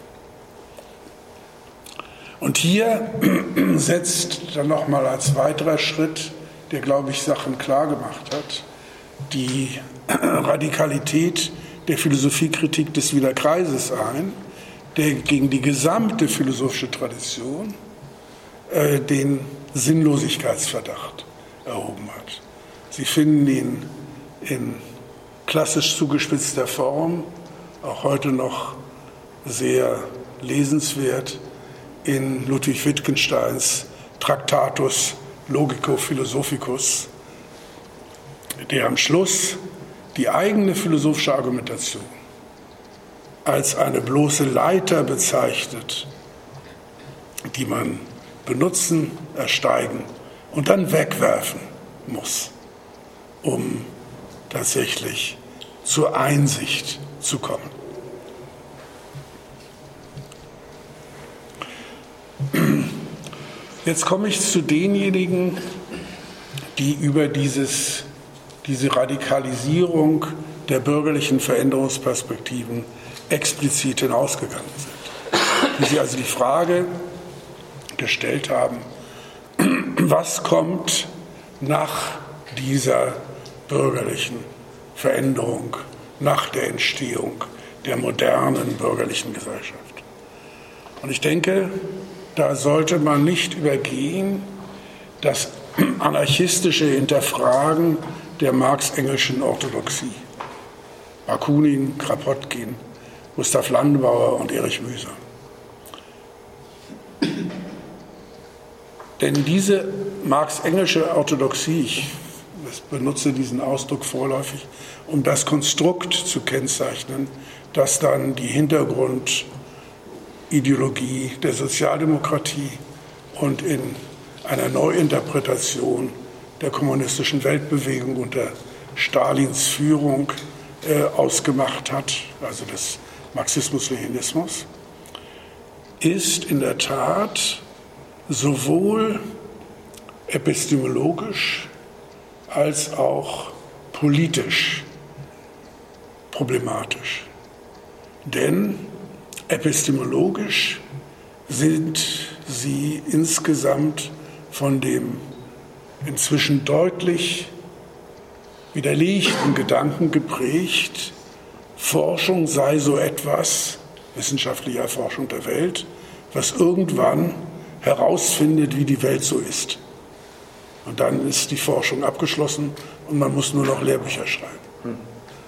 Und hier setzt dann nochmal als weiterer Schritt, der, glaube ich, Sachen klar gemacht hat, die Radikalität der Philosophiekritik des Wiener Kreises ein, der gegen die gesamte philosophische Tradition den Sinnlosigkeitsverdacht erhoben hat. Sie finden ihn in klassisch zugespitzter Form, auch heute noch sehr lesenswert, in Ludwig Wittgensteins Tractatus Logico-Philosophicus, der am Schluss die eigene philosophische Argumentation als eine bloße Leiter bezeichnet, die man benutzen, ersteigen und dann wegwerfen muss, um tatsächlich zur Einsicht zu kommen. Jetzt komme ich zu denjenigen, die über diese Radikalisierung der bürgerlichen Veränderungsperspektiven explizit hinausgegangen sind. Die sich also die Frage gestellt haben, was kommt nach dieser bürgerlichen Veränderung, nach der Entstehung der modernen bürgerlichen Gesellschaft. Und ich denke, da sollte man nicht übergehen, das anarchistische Hinterfragen der marx-engelschen Orthodoxie. Bakunin, Kropotkin, Gustav Landauer und Erich Mühsam. Denn diese marx-engelsche Orthodoxie, ich benutze diesen Ausdruck vorläufig, um das Konstrukt zu kennzeichnen, das dann die Hintergrundideologie der Sozialdemokratie und in einer Neuinterpretation der kommunistischen Weltbewegung unter Stalins Führung ausgemacht hat, also des Marxismus-Leninismus, ist in der Tat sowohl epistemologisch als auch politisch problematisch. Denn epistemologisch sind sie insgesamt von dem inzwischen deutlich widerlegten Gedanken geprägt, Forschung sei so etwas, wissenschaftliche Erforschung der Welt, was irgendwann herausfindet, wie die Welt so ist. Und dann ist die Forschung abgeschlossen und man muss nur noch Lehrbücher schreiben.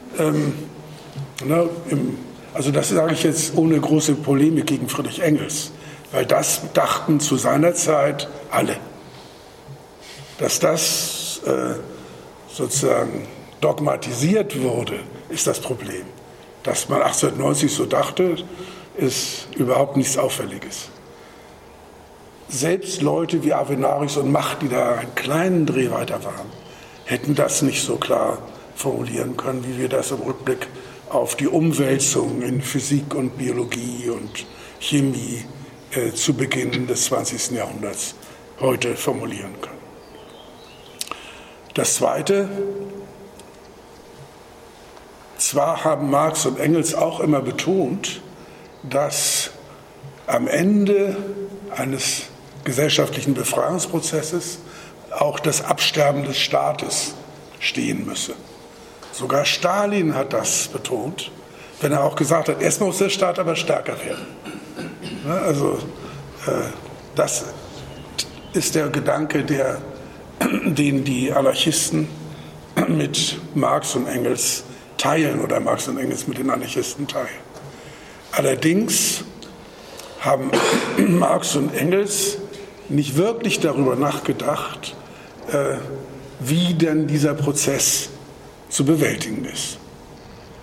Also das sage ich jetzt ohne große Polemik gegen Friedrich Engels, weil das dachten zu seiner Zeit alle. Dass das sozusagen dogmatisiert wurde, ist das Problem. Dass man 1890 so dachte, ist überhaupt nichts Auffälliges. Selbst Leute wie Avenarius und Mach, die da einen kleinen Dreh weiter waren, hätten das nicht so klar formulieren können, wie wir das im Rückblick auf die Umwälzung in Physik und Biologie und Chemie zu Beginn des 20. Jahrhunderts heute formulieren können. Das Zweite, zwar haben Marx und Engels auch immer betont, dass am Ende eines gesellschaftlichen Befreiungsprozesses auch das Absterben des Staates stehen müsse. Sogar Stalin hat das betont, wenn er auch gesagt hat, erst muss der Staat aber stärker werden. Also das ist der Gedanke, den die Anarchisten mit Marx und Engels teilen oder Marx und Engels mit den Anarchisten teilen. Allerdings haben Marx und Engels nicht wirklich darüber nachgedacht, wie denn dieser Prozess zu bewältigen ist.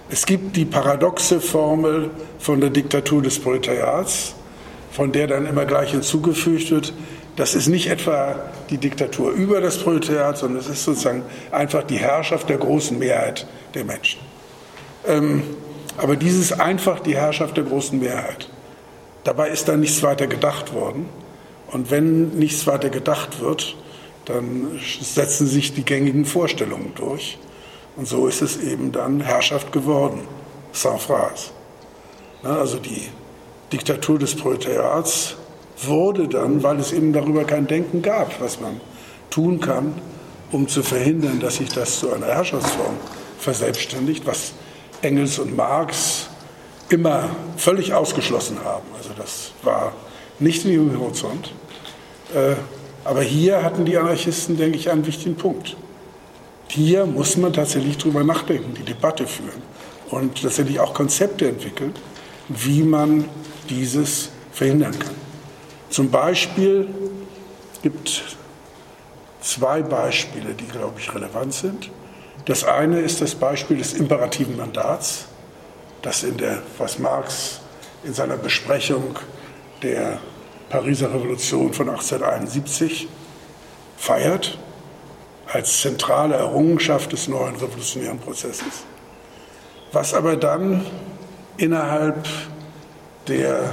Es gibt die paradoxe Formel von der Diktatur des Proletariats, von der dann immer gleich hinzugefügt wird, das ist nicht etwa die Diktatur über das Proletariat, sondern es ist sozusagen einfach die Herrschaft der großen Mehrheit der Menschen. Aber dieses einfach die Herrschaft der großen Mehrheit. Dabei ist da nichts weiter gedacht worden. Und wenn nichts weiter gedacht wird, dann setzen sich die gängigen Vorstellungen durch. Und so ist es eben dann Herrschaft geworden, sans phrase. Also die Diktatur des Proletariats wurde dann, weil es eben darüber kein Denken gab, was man tun kann, um zu verhindern, dass sich das zu einer Herrschaftsform verselbstständigt, was Engels und Marx immer völlig ausgeschlossen haben. Also das war nicht in ihrem Horizont. Aber hier hatten die Anarchisten, denke ich, einen wichtigen Punkt. Hier muss man tatsächlich drüber nachdenken, die Debatte führen und tatsächlich auch Konzepte entwickeln, wie man dieses verhindern kann. Zum Beispiel gibt es 2 Beispiele, die, glaube ich, relevant sind. Das eine ist das Beispiel des imperativen Mandats, das was Marx in seiner Besprechung der Pariser Revolution von 1871 feiert, als zentrale Errungenschaft des neuen revolutionären Prozesses, was aber dann innerhalb der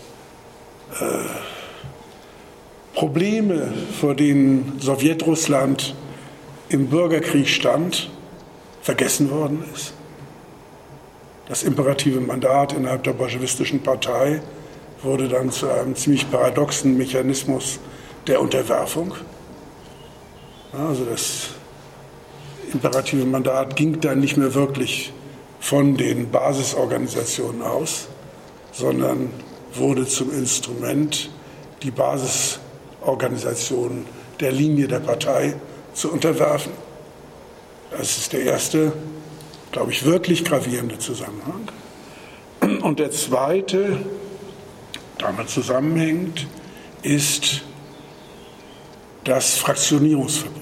Probleme, vor denen Sowjetrussland im Bürgerkrieg stand, vergessen worden ist. Das imperative Mandat innerhalb der bolschewistischen Partei wurde dann zu einem ziemlich paradoxen Mechanismus der Unterwerfung. Also das imperative Mandat ging dann nicht mehr wirklich von den Basisorganisationen aus, sondern wurde zum Instrument, die Basisorganisation der Linie der Partei zu unterwerfen. Das ist der erste, glaube ich, wirklich gravierende Zusammenhang. Und der zweite, damit zusammenhängt, ist das Fraktionierungsverbot.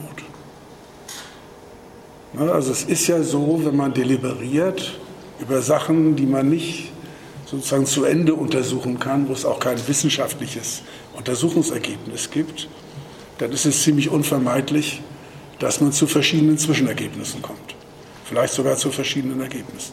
Also es ist ja so, wenn man deliberiert über Sachen, die man nicht sozusagen zu Ende untersuchen kann, wo es auch kein wissenschaftliches Untersuchungsergebnis gibt, dann ist es ziemlich unvermeidlich, dass man zu verschiedenen Zwischenergebnissen kommt. Vielleicht sogar zu verschiedenen Ergebnissen.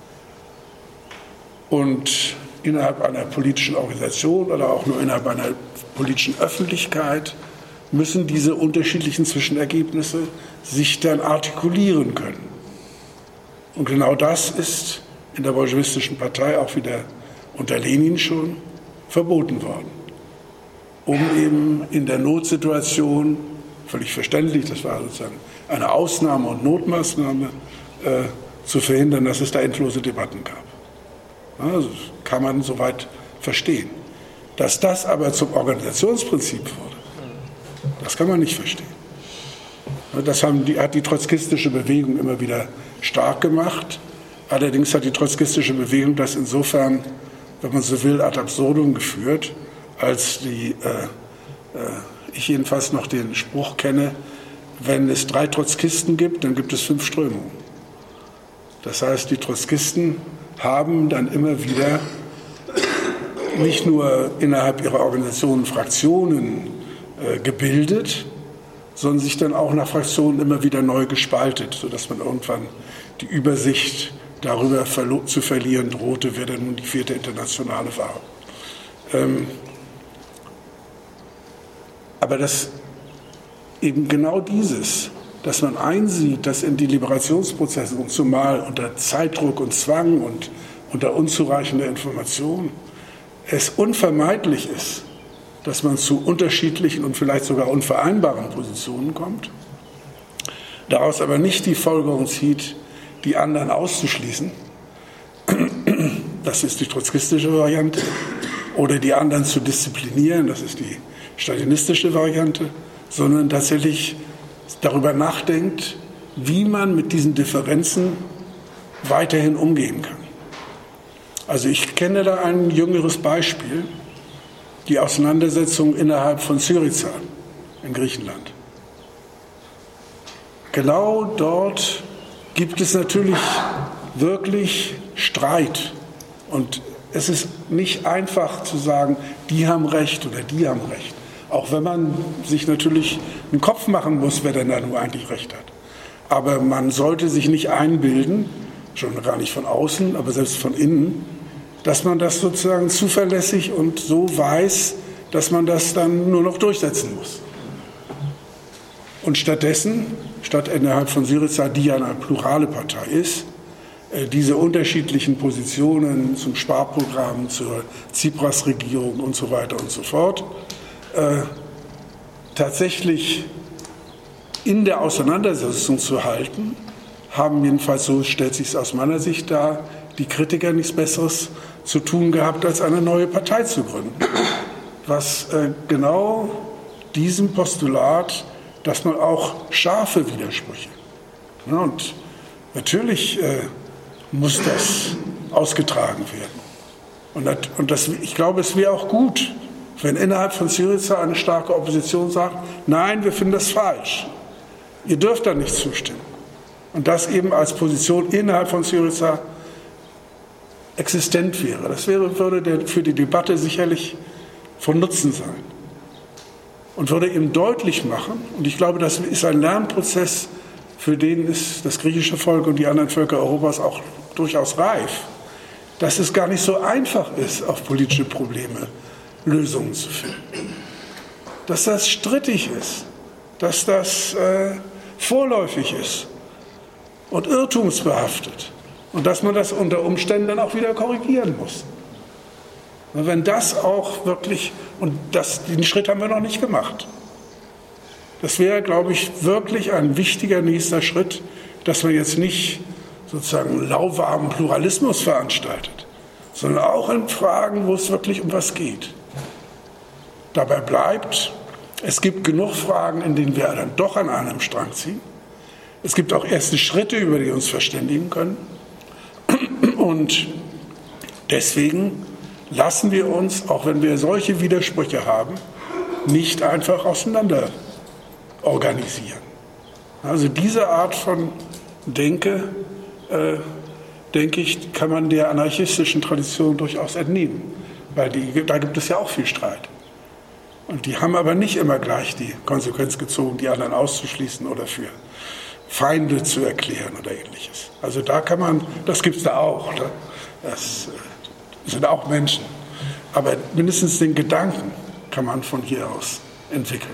Und innerhalb einer politischen Organisation oder auch nur innerhalb einer politischen Öffentlichkeit müssen diese unterschiedlichen Zwischenergebnisse sich dann artikulieren können. Und genau das ist in der bolschewistischen Partei auch wieder unter Lenin schon verboten worden, um eben in der Notsituation, völlig verständlich, das war sozusagen eine Ausnahme und Notmaßnahme, zu verhindern, dass es da endlose Debatten gab. Also das kann man soweit verstehen. Dass das aber zum Organisationsprinzip wurde, das kann man nicht verstehen. Das hat die trotzkistische Bewegung immer wieder stark gemacht. Allerdings hat die trotzkistische Bewegung das insofern, wenn man so will, ad absurdum geführt, als ich jedenfalls noch den Spruch kenne, wenn es 3 Trotzkisten gibt, dann gibt es 5 Strömungen. Das heißt, die Trotzkisten haben dann immer wieder nicht nur innerhalb ihrer Organisationen Fraktionen gebildet, sondern sich dann auch nach Fraktionen immer wieder neu gespaltet, sodass man irgendwann die Übersicht darüber zu verlieren drohte, wer denn nun die 4. Internationale war. Aber das eben genau dieses, dass man einsieht, dass in die Liberationsprozesse und zumal unter Zeitdruck und Zwang und unter unzureichender Information es unvermeidlich ist, dass man zu unterschiedlichen und vielleicht sogar unvereinbaren Positionen kommt, daraus aber nicht die Folgerung zieht, die anderen auszuschließen, das ist die trotzkistische Variante, oder die anderen zu disziplinieren, das ist die stalinistische Variante, sondern tatsächlich darüber nachdenkt, wie man mit diesen Differenzen weiterhin umgehen kann. Also ich kenne da ein jüngeres Beispiel, die Auseinandersetzung innerhalb von Syriza in Griechenland. Genau dort gibt es natürlich wirklich Streit. Und es ist nicht einfach zu sagen, die haben Recht oder die haben Recht. Auch wenn man sich natürlich einen Kopf machen muss, wer denn da nur eigentlich Recht hat. Aber man sollte sich nicht einbilden, schon gar nicht von außen, aber selbst von innen, dass man das sozusagen zuverlässig und so weiß, dass man das dann nur noch durchsetzen muss. Und stattdessen, statt innerhalb von Syriza, die ja eine plurale Partei ist, diese unterschiedlichen Positionen zum Sparprogramm, zur Tsipras-Regierung und so weiter und so fort, tatsächlich in der Auseinandersetzung zu halten, haben jedenfalls, so stellt sich es aus meiner Sicht dar, die Kritiker nichts Besseres zu tun gehabt, als eine neue Partei zu gründen. Was genau diesem Postulat, dass man auch scharfe Widersprüche. Ja, und natürlich muss das ausgetragen werden. Und ich glaube, es wäre auch gut, wenn innerhalb von Syriza eine starke Opposition sagt, nein, wir finden das falsch. Ihr dürft da nicht zustimmen. Und das eben als Position innerhalb von Syriza existent wäre. Das würde für die Debatte sicherlich von Nutzen sein. Und würde eben deutlich machen, und ich glaube, das ist ein Lernprozess, für den ist das griechische Volk und die anderen Völker Europas auch durchaus reif, dass es gar nicht so einfach ist, auf politische Probleme Lösungen zu finden. Dass das strittig ist, dass das vorläufig ist und irrtumsbehaftet und dass man das unter Umständen dann auch wieder korrigieren muss. Und wenn das auch wirklich, und den Schritt haben wir noch nicht gemacht. Das wäre, glaube ich, wirklich ein wichtiger nächster Schritt, dass man jetzt nicht sozusagen lauwarmen Pluralismus veranstaltet, sondern auch in Fragen, wo es wirklich um was geht. Dabei bleibt, es gibt genug Fragen, in denen wir dann doch an einem Strang ziehen. Es gibt auch erste Schritte, über die wir uns verständigen können. Und deswegen lassen wir uns, auch wenn wir solche Widersprüche haben, nicht einfach auseinander organisieren. Also diese Art von denke ich, kann man der anarchistischen Tradition durchaus entnehmen, weil da gibt es ja auch viel Streit. Und die haben aber nicht immer gleich die Konsequenz gezogen, die anderen auszuschließen oder für Feinde zu erklären oder ähnliches. Also da kann man, das gibt es da auch, ne? Das sind auch Menschen. Aber mindestens den Gedanken kann man von hier aus entwickeln.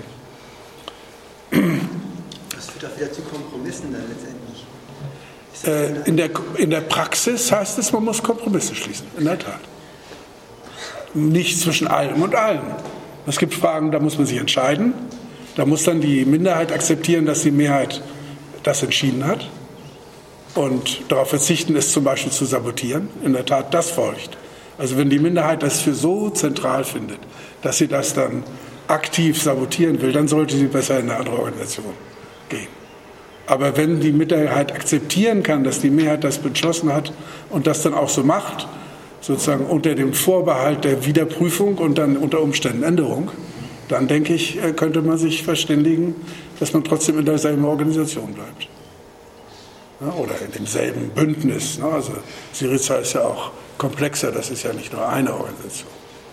Das führt auch wieder zu Kompromissen dann letztendlich. In der Praxis heißt es, man muss Kompromisse schließen, in der Tat. Nicht zwischen allem und allem. Es gibt Fragen, da muss man sich entscheiden. Da muss dann die Minderheit akzeptieren, dass die Mehrheit das entschieden hat. Und darauf verzichten, es zum Beispiel zu sabotieren. In der Tat, das folgt. Also wenn die Minderheit das für so zentral findet, dass sie das dann aktiv sabotieren will, dann sollte sie besser in eine andere Organisation gehen. Aber wenn die Minderheit akzeptieren kann, dass die Mehrheit das beschlossen hat und das dann auch so macht, sozusagen unter dem Vorbehalt der Wiederprüfung und dann unter Umständen Änderung, dann denke ich, könnte man sich verständigen, dass man trotzdem in derselben Organisation bleibt. Ja, oder in demselben Bündnis. Ne? Also Syriza ist ja auch komplexer, das ist ja nicht nur eine Organisation.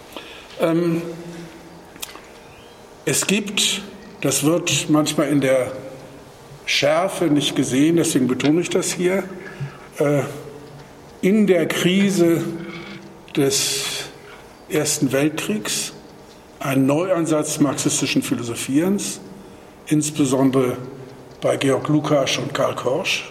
Es gibt, das wird manchmal in der Schärfe nicht gesehen, deswegen betone ich das hier, in der Krise des Ersten Weltkriegs einen Neuansatz marxistischen Philosophierens, insbesondere bei Georg Lukács und Karl Korsch.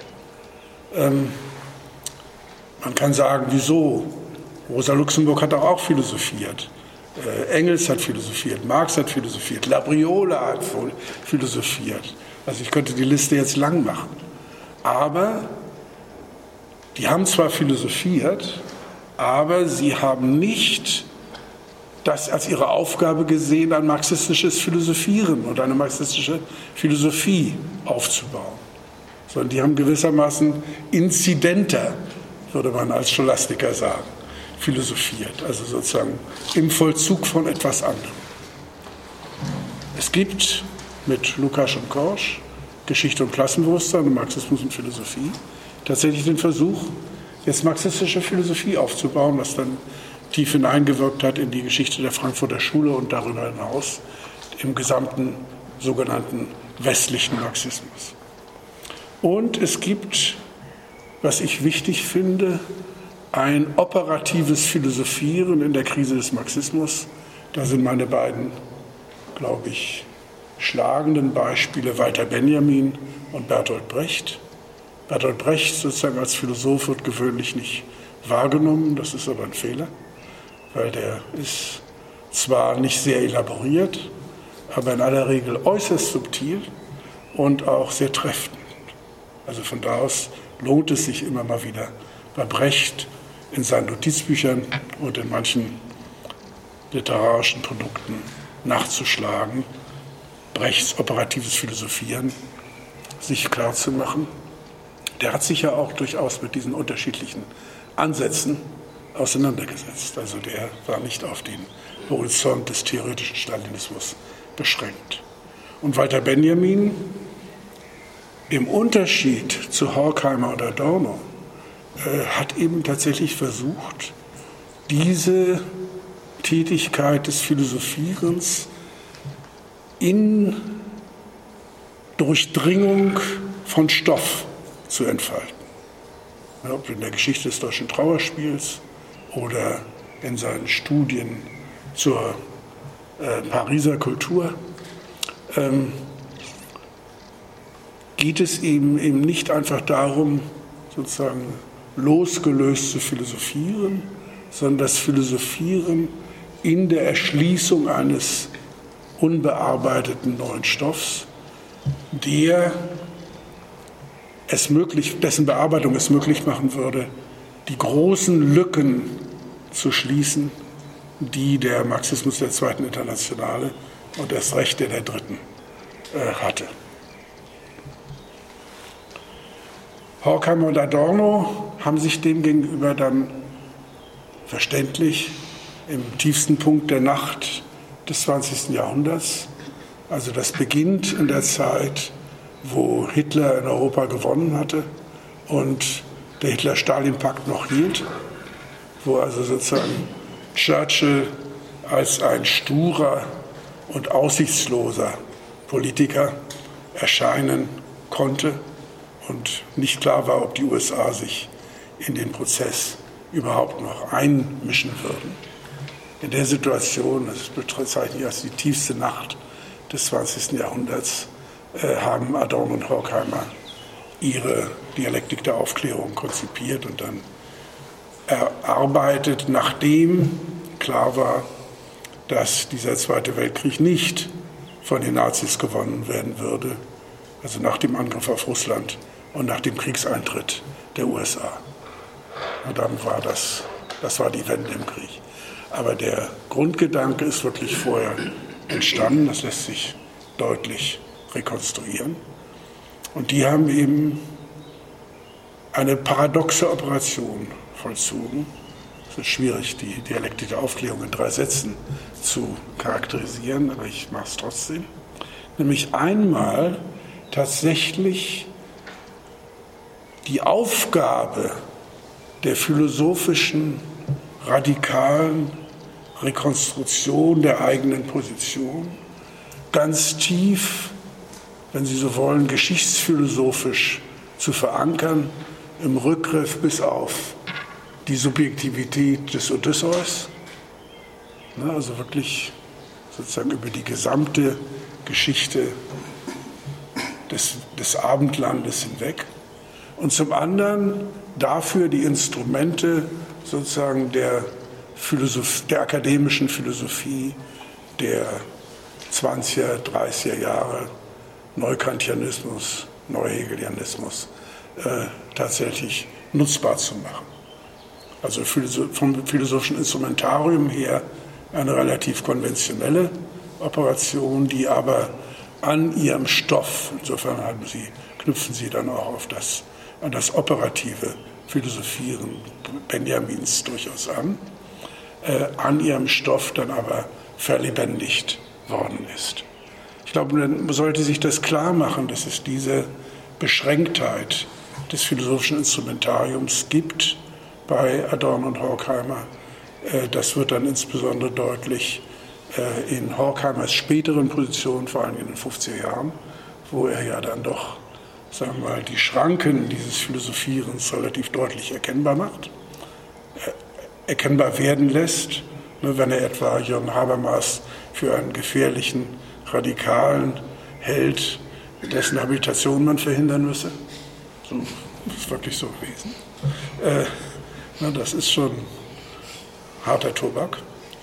Man kann sagen, wieso? Rosa Luxemburg hat auch philosophiert. Engels hat philosophiert, Marx hat philosophiert, Labriola hat philosophiert. Also ich könnte die Liste jetzt lang machen. Aber die haben zwar philosophiert, aber sie haben nicht das als ihre Aufgabe gesehen, ein marxistisches Philosophieren und eine marxistische Philosophie aufzubauen. Sondern die haben gewissermaßen inzidenter, würde man als Scholastiker sagen, philosophiert, also sozusagen im Vollzug von etwas anderem. Es gibt mit Lukács und Korsch Geschichte und Klassenbewusstsein und Marxismus und Philosophie tatsächlich den Versuch, jetzt marxistische Philosophie aufzubauen, was dann tief hineingewirkt hat in die Geschichte der Frankfurter Schule und darüber hinaus im gesamten sogenannten westlichen Marxismus. Und es gibt, was ich wichtig finde, ein operatives Philosophieren in der Krise des Marxismus. Da sind meine beiden, glaube ich, schlagenden Beispiele Walter Benjamin und Bertolt Brecht. Bertolt Brecht sozusagen als Philosoph wird gewöhnlich nicht wahrgenommen, das ist aber ein Fehler, weil der ist zwar nicht sehr elaboriert, aber in aller Regel äußerst subtil und auch sehr treffend. Also von da aus lohnt es sich immer mal wieder bei Brecht in seinen Notizbüchern und in manchen literarischen Produkten nachzuschlagen, Brechts operatives Philosophieren sich klarzumachen. Der hat sich ja auch durchaus mit diesen unterschiedlichen Ansätzen auseinandergesetzt. Also der war nicht auf den Horizont des theoretischen Stalinismus beschränkt. Und Walter Benjamin, im Unterschied zu Horkheimer oder Adorno, hat eben tatsächlich versucht, diese Tätigkeit des Philosophierens in Durchdringung von Stoff zu entfalten. Ob in der Geschichte des deutschen Trauerspiels oder in seinen Studien zur Pariser Kultur, geht es ihm eben nicht einfach darum, sozusagen losgelöst zu philosophieren, sondern das Philosophieren in der Erschließung eines unbearbeiteten neuen Stoffs, dessen Bearbeitung es möglich machen würde, die großen Lücken zu schließen, die der Marxismus der Zweiten Internationale und erst recht der Dritten hatte. Horkheimer und Adorno haben sich demgegenüber dann verständlich im tiefsten Punkt der Nacht des 20. Jahrhunderts, also das beginnt in der Zeit, wo Hitler in Europa gewonnen hatte und der Hitler-Stalin-Pakt noch hielt, wo also sozusagen Churchill als ein sturer und aussichtsloser Politiker erscheinen konnte und nicht klar war, ob die USA sich in den Prozess überhaupt noch einmischen würden. In der Situation, das bezeichne ich als die tiefste Nacht des 20. Jahrhunderts, haben Adorno und Horkheimer ihre Dialektik der Aufklärung konzipiert und dann erarbeitet, nachdem klar war, dass dieser Zweite Weltkrieg nicht von den Nazis gewonnen werden würde, also nach dem Angriff auf Russland und nach dem Kriegseintritt der USA. Und dann war das war die Wende im Krieg. Aber der Grundgedanke ist wirklich vorher entstanden, das lässt sich deutlich rekonstruieren. Und die haben eben eine paradoxe Operation vollzogen. Es ist schwierig, die Dialektik der Aufklärung in 3 Sätzen zu charakterisieren, aber ich mache es trotzdem. Nämlich einmal tatsächlich die Aufgabe der philosophischen, radikalen Rekonstruktion der eigenen Position ganz tief, wenn Sie so wollen, geschichtsphilosophisch zu verankern, im Rückgriff bis auf die Subjektivität des Odysseus, also wirklich sozusagen über die gesamte Geschichte des Abendlandes hinweg. Und zum anderen dafür die Instrumente sozusagen der akademischen Philosophie der 20er, 30er Jahre, Neukantianismus, Neuhegelianismus tatsächlich nutzbar zu machen. Also vom philosophischen Instrumentarium her eine relativ konventionelle Operation, die aber an ihrem Stoff, insofern knüpfen Sie dann auch an das operative Philosophieren Benjamins durchaus an ihrem Stoff dann aber verlebendigt worden ist. Ich glaube, man sollte sich das klar machen, dass es diese Beschränktheit des philosophischen Instrumentariums gibt bei Adorno und Horkheimer. Das wird dann insbesondere deutlich in Horkheimers späteren Positionen, vor allem in den 50er Jahren, wo er ja dann doch, sagen wir mal, die Schranken dieses Philosophierens relativ deutlich erkennbar macht, erkennbar werden lässt, wenn er etwa Jürgen Habermas für einen gefährlichen, radikalen hält, dessen Habilitation man verhindern müsse. So, das ist wirklich so gewesen. Das ist schon harter Tobak.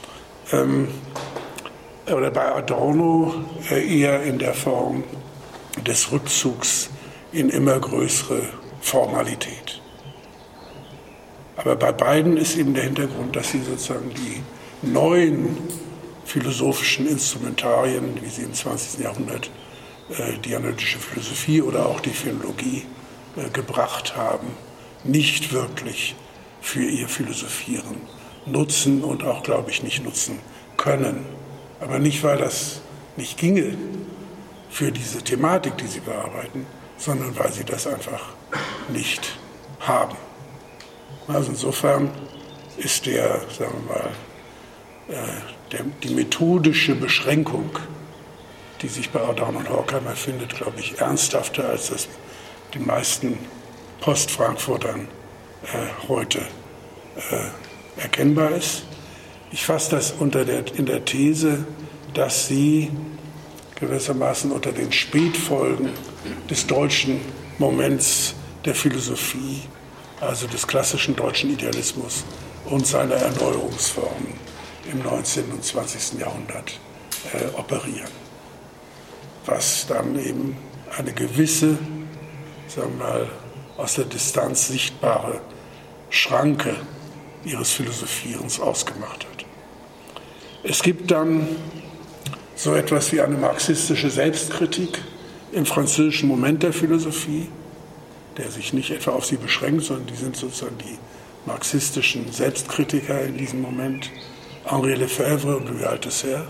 Oder bei Adorno eher in der Form des Rückzugs in immer größere Formalität. Aber bei beiden ist eben der Hintergrund, dass sie sozusagen die neuen philosophischen Instrumentarien, wie sie im 20. Jahrhundert die analytische Philosophie oder auch die Phänologie gebracht haben, nicht wirklich für ihr Philosophieren nutzen und auch, glaube ich, nicht nutzen können. Aber nicht, weil das nicht ginge für diese Thematik, die sie bearbeiten, sondern weil sie das einfach nicht haben. Also insofern ist der, sagen wir mal, die methodische Beschränkung, die sich bei Adorno und Horkheimer findet, glaube ich, ernsthafter, als das den meisten Post-Frankfurtern heute erkennbar ist. Ich fasse das in der These, dass sie gewissermaßen unter den Spätfolgen des deutschen Moments der Philosophie, also des klassischen deutschen Idealismus und seiner Erneuerungsformen im 19. und 20. Jahrhundert operieren. Was dann eben eine gewisse, sagen wir mal, aus der Distanz sichtbare Schranke ihres Philosophierens ausgemacht hat. Es gibt dann so etwas wie eine marxistische Selbstkritik im französischen Moment der Philosophie, der sich nicht etwa auf sie beschränkt, sondern die sind sozusagen die marxistischen Selbstkritiker in diesem Moment, Henri Lefebvre und Louis Althusser.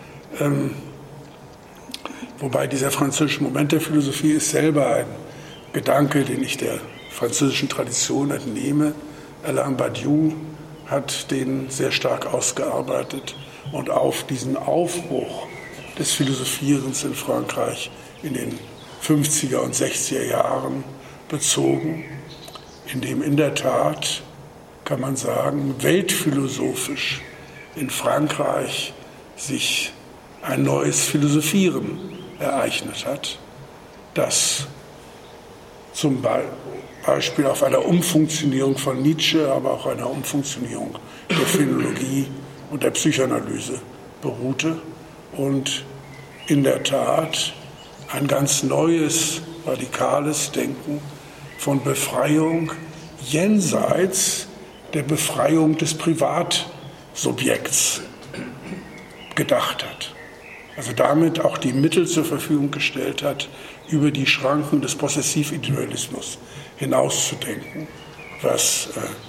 Wobei dieser französische Moment der Philosophie ist selber ein Gedanke, den ich der französischen Tradition entnehme. Alain Badiou hat den sehr stark ausgearbeitet und auf diesen Aufbruch des Philosophierens in Frankreich in den 50er und 60er Jahren bezogen, in dem in der Tat, kann man sagen, weltphilosophisch in Frankreich sich ein neues Philosophieren ereignet hat, das zum Beispiel auf einer Umfunktionierung von Nietzsche, aber auch einer Umfunktionierung der Phänologie und der Psychoanalyse beruhte und in der Tat ein ganz neues, radikales Denken von Befreiung jenseits der Befreiung des Privatsubjekts gedacht hat. Also damit auch die Mittel zur Verfügung gestellt hat, über die Schranken des Possessivindividualismus hinauszudenken, was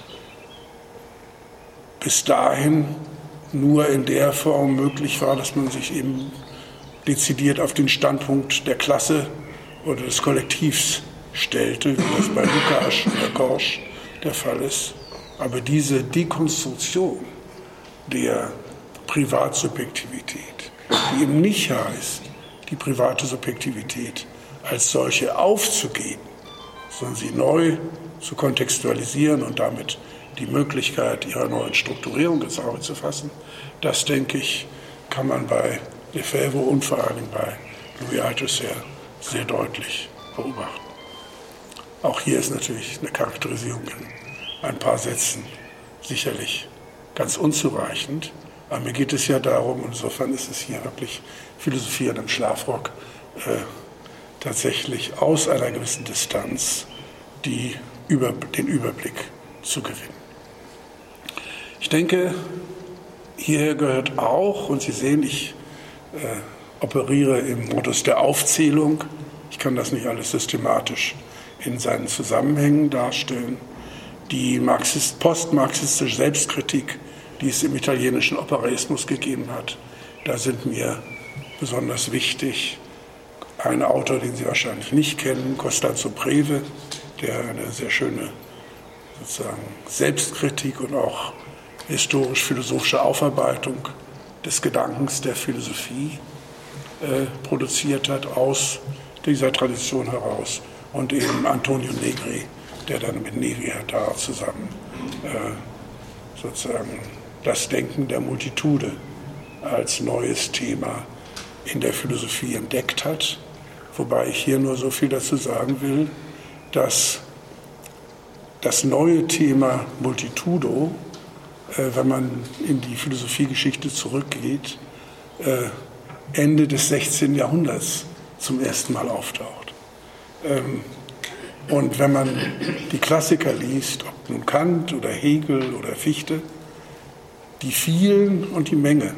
bis dahin nur in der Form möglich war, dass man sich eben dezidiert auf den Standpunkt der Klasse oder des Kollektivs stellte, wie das bei Lukács oder Korsch der Fall ist. Aber diese Dekonstruktion der Privatsubjektivität, die eben nicht heißt, die private Subjektivität als solche aufzugeben, sondern sie neu zu kontextualisieren und damit die Möglichkeit ihrer neuen Strukturierung ins Auge zu fassen, das, denke ich, kann man bei Lefebvre und vor allem bei Louis Althusser sehr deutlich beobachten. Auch hier ist natürlich eine Charakterisierung in ein paar Sätzen sicherlich ganz unzureichend, aber mir geht es ja darum, insofern ist es hier wirklich Philosophieren im Schlafrock, tatsächlich aus einer gewissen Distanz den Überblick zu gewinnen. Ich denke, hierher gehört auch, und Sie sehen, ich operiere im Modus der Aufzählung, ich kann das nicht alles systematisch in seinen Zusammenhängen darstellen, die postmarxistische Selbstkritik, die es im italienischen Operaismus gegeben hat. Da sind mir besonders wichtig ein Autor, den Sie wahrscheinlich nicht kennen, Costanzo Preve, der eine sehr schöne sozusagen Selbstkritik und auch historisch-philosophische Aufarbeitung des Gedankens der Philosophie produziert hat, aus dieser Tradition heraus. Und eben Antonio Negri, der dann mit Nevi Hatar zusammen sozusagen das Denken der Multitude als neues Thema in der Philosophie entdeckt hat. Wobei ich hier nur so viel dazu sagen will, dass das neue Thema Multitudo, wenn man in die Philosophiegeschichte zurückgeht, Ende des 16. Jahrhunderts zum ersten Mal auftaucht. Und wenn man die Klassiker liest, ob nun Kant oder Hegel oder Fichte, die vielen und die Menge,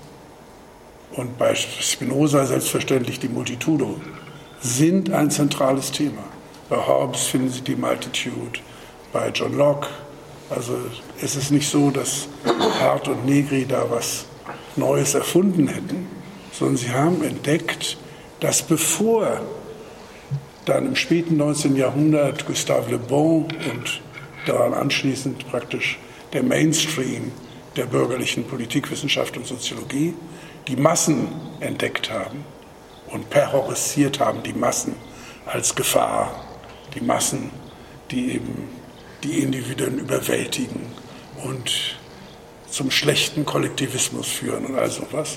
und bei Spinoza selbstverständlich die Multitudo, sind ein zentrales Thema. Bei Hobbes finden Sie die Multitude, bei John Locke. Also es ist nicht so, dass Hart und Negri da was Neues erfunden hätten, sondern sie haben entdeckt, dass bevor dann im späten 19. Jahrhundert Gustave Le Bon und daran anschließend praktisch der Mainstream der bürgerlichen Politikwissenschaft und Soziologie die Massen entdeckt haben und terrorisiert haben, die Massen als Gefahr, die Massen, die eben die Individuen überwältigen und zum schlechten Kollektivismus führen und all sowas,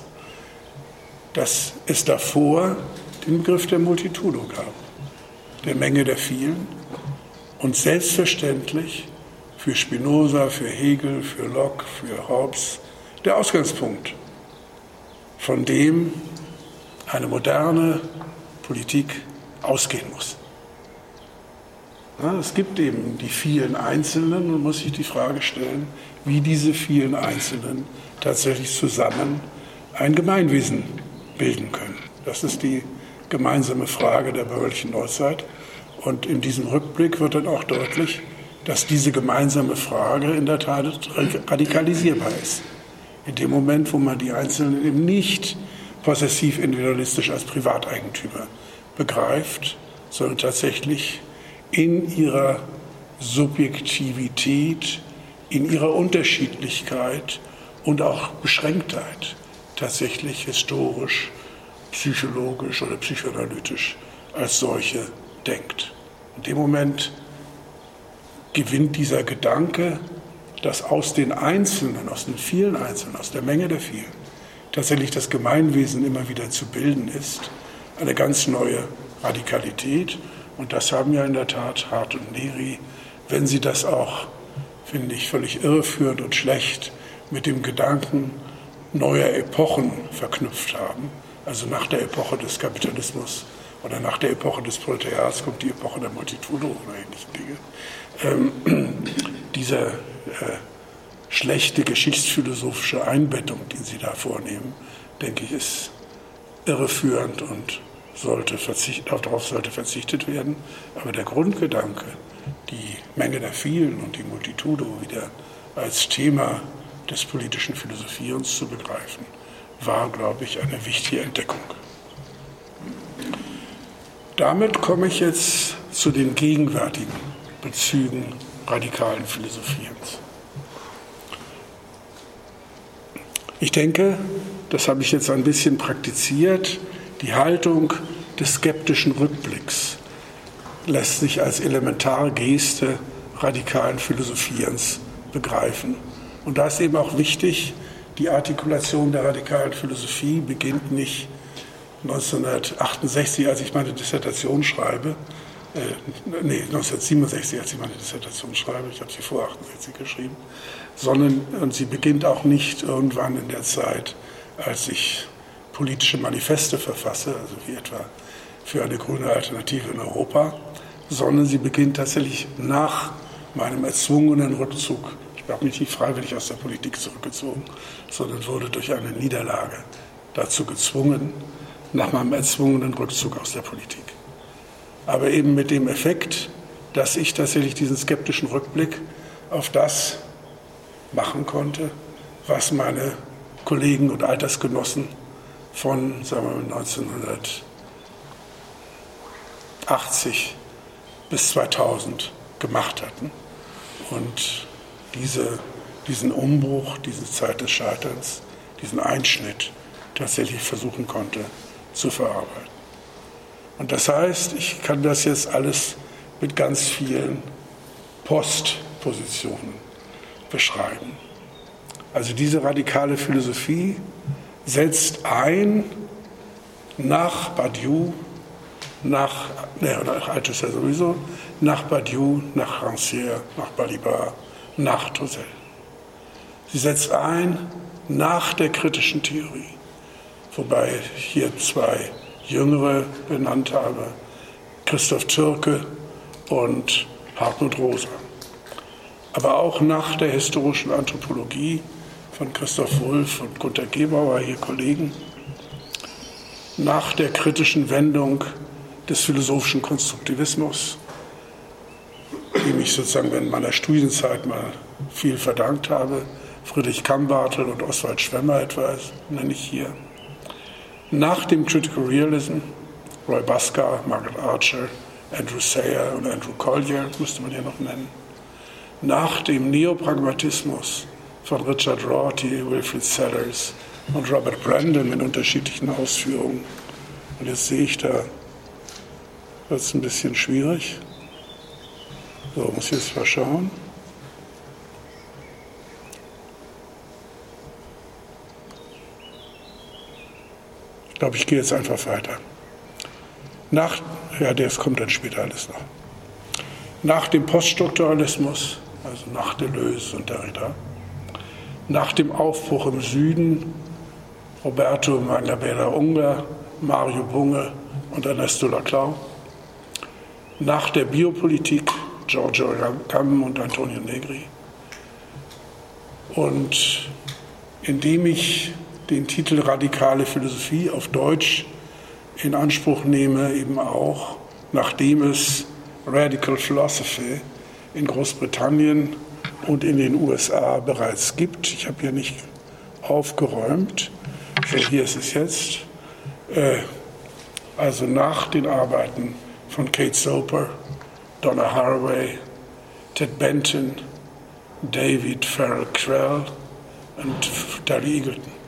dass es davor den Begriff der Multitudo gab, der Menge der vielen, und selbstverständlich für Spinoza, für Hegel, für Locke, für Hobbes der Ausgangspunkt, von dem eine moderne Politik ausgehen muss. Ja, es gibt eben die vielen Einzelnen, und muss sich die Frage stellen, wie diese vielen Einzelnen tatsächlich zusammen ein Gemeinwesen bilden können. Das ist die gemeinsame Frage der bürgerlichen Neuzeit. Und in diesem Rückblick wird dann auch deutlich, dass diese gemeinsame Frage in der Tat radikalisierbar ist. In dem Moment, wo man die Einzelnen eben nicht possessiv-individualistisch als Privateigentümer begreift, sondern tatsächlich in ihrer Subjektivität, in ihrer Unterschiedlichkeit und auch Beschränktheit tatsächlich historisch, psychologisch oder psychoanalytisch als solche denkt. In dem Moment gewinnt dieser Gedanke, dass aus den Einzelnen, aus den vielen Einzelnen, aus der Menge der vielen, tatsächlich das Gemeinwesen immer wieder zu bilden ist, eine ganz neue Radikalität. Und das haben ja in der Tat Hart und Negri, wenn sie das auch, finde ich, völlig irreführend und schlecht mit dem Gedanken neuer Epochen verknüpft haben. Also nach der Epoche des Kapitalismus oder nach der Epoche des Proletariats kommt die Epoche der Multitudo oder ähnliche Dinge. Diese schlechte geschichtsphilosophische Einbettung, die sie da vornehmen, denke ich, ist irreführend und darauf sollte verzichtet werden. Aber der Grundgedanke, die Menge der vielen und die Multitudo wieder als Thema des politischen Philosophierens zu begreifen, war, glaube ich, eine wichtige Entdeckung. Damit komme ich jetzt zu den gegenwärtigen Bezügen radikalen Philosophierens. Ich denke, das habe ich jetzt ein bisschen praktiziert, die Haltung des skeptischen Rückblicks lässt sich als Elementargeste radikalen Philosophierens begreifen. Und da ist eben auch wichtig, die Artikulation der radikalen Philosophie beginnt nicht 1968, als ich meine Dissertation schreibe, 1967, als ich meine Dissertation schreibe, ich habe sie vor 68 geschrieben, sondern und sie beginnt auch nicht irgendwann in der Zeit, als ich politische Manifeste verfasse, also wie etwa für eine grüne Alternative in Europa, sondern sie beginnt tatsächlich nach meinem erzwungenen Rückzug. Ich habe mich nicht freiwillig aus der Politik zurückgezogen, sondern wurde durch eine Niederlage dazu gezwungen, nach meinem erzwungenen Rückzug aus der Politik. Aber eben mit dem Effekt, dass ich tatsächlich diesen skeptischen Rückblick auf das machen konnte, was meine Kollegen und Altersgenossen von, sagen wir mal, 1980 bis 2000 gemacht hatten. und diesen Umbruch, diese Zeit des Scheiterns, diesen Einschnitt tatsächlich versuchen konnte zu verarbeiten. Und das heißt, ich kann das jetzt alles mit ganz vielen Postpositionen beschreiben. Also diese radikale Philosophie setzt ein nach Badiou, nach Althusser sowieso, nach Badiou, nach Rancière, nach Balibar, nach Tosel. Sie setzt ein nach der kritischen Theorie, wobei ich hier zwei Jüngere benannt habe, Christoph Türke und Hartmut Rosa. Aber auch nach der historischen Anthropologie von Christoph Wulff und Gunter Gebauer, hier Kollegen, nach der kritischen Wendung des philosophischen Konstruktivismus, dem ich sozusagen in meiner Studienzeit mal viel verdankt habe, Friedrich Kambartel und Oswald Schwemmer etwa, nenne ich hier. Nach dem Critical Realism, Roy Bhaskar, Margaret Archer, Andrew Sayer und Andrew Collier, müsste man hier noch nennen. Nach dem Neopragmatismus von Richard Rorty, Wilfrid Sellers und Robert Brandon in unterschiedlichen Ausführungen. Und jetzt sehe ich, da wird es ein bisschen schwierig. So, muss ich jetzt mal schauen. Ich glaube, ich gehe jetzt einfach weiter. Das kommt dann später alles noch. Nach dem Poststrukturalismus, also nach Deleuze und Derrida, nach dem Aufbruch im Süden, Roberto Mangabella Unger, Mario Bunge und Ernesto Laclau, nach der Biopolitik, Giorgio Agamben und Antonio Negri. Und indem ich den Titel Radikale Philosophie auf Deutsch in Anspruch nehme, eben auch, nachdem es Radical Philosophy in Großbritannien und in den USA bereits gibt. Ich habe hier nicht aufgeräumt. So, hier ist es jetzt. Also nach den Arbeiten von Kate Soper, Donna Haraway, Ted Benton, David Farrell Krell und Dali Eagleton.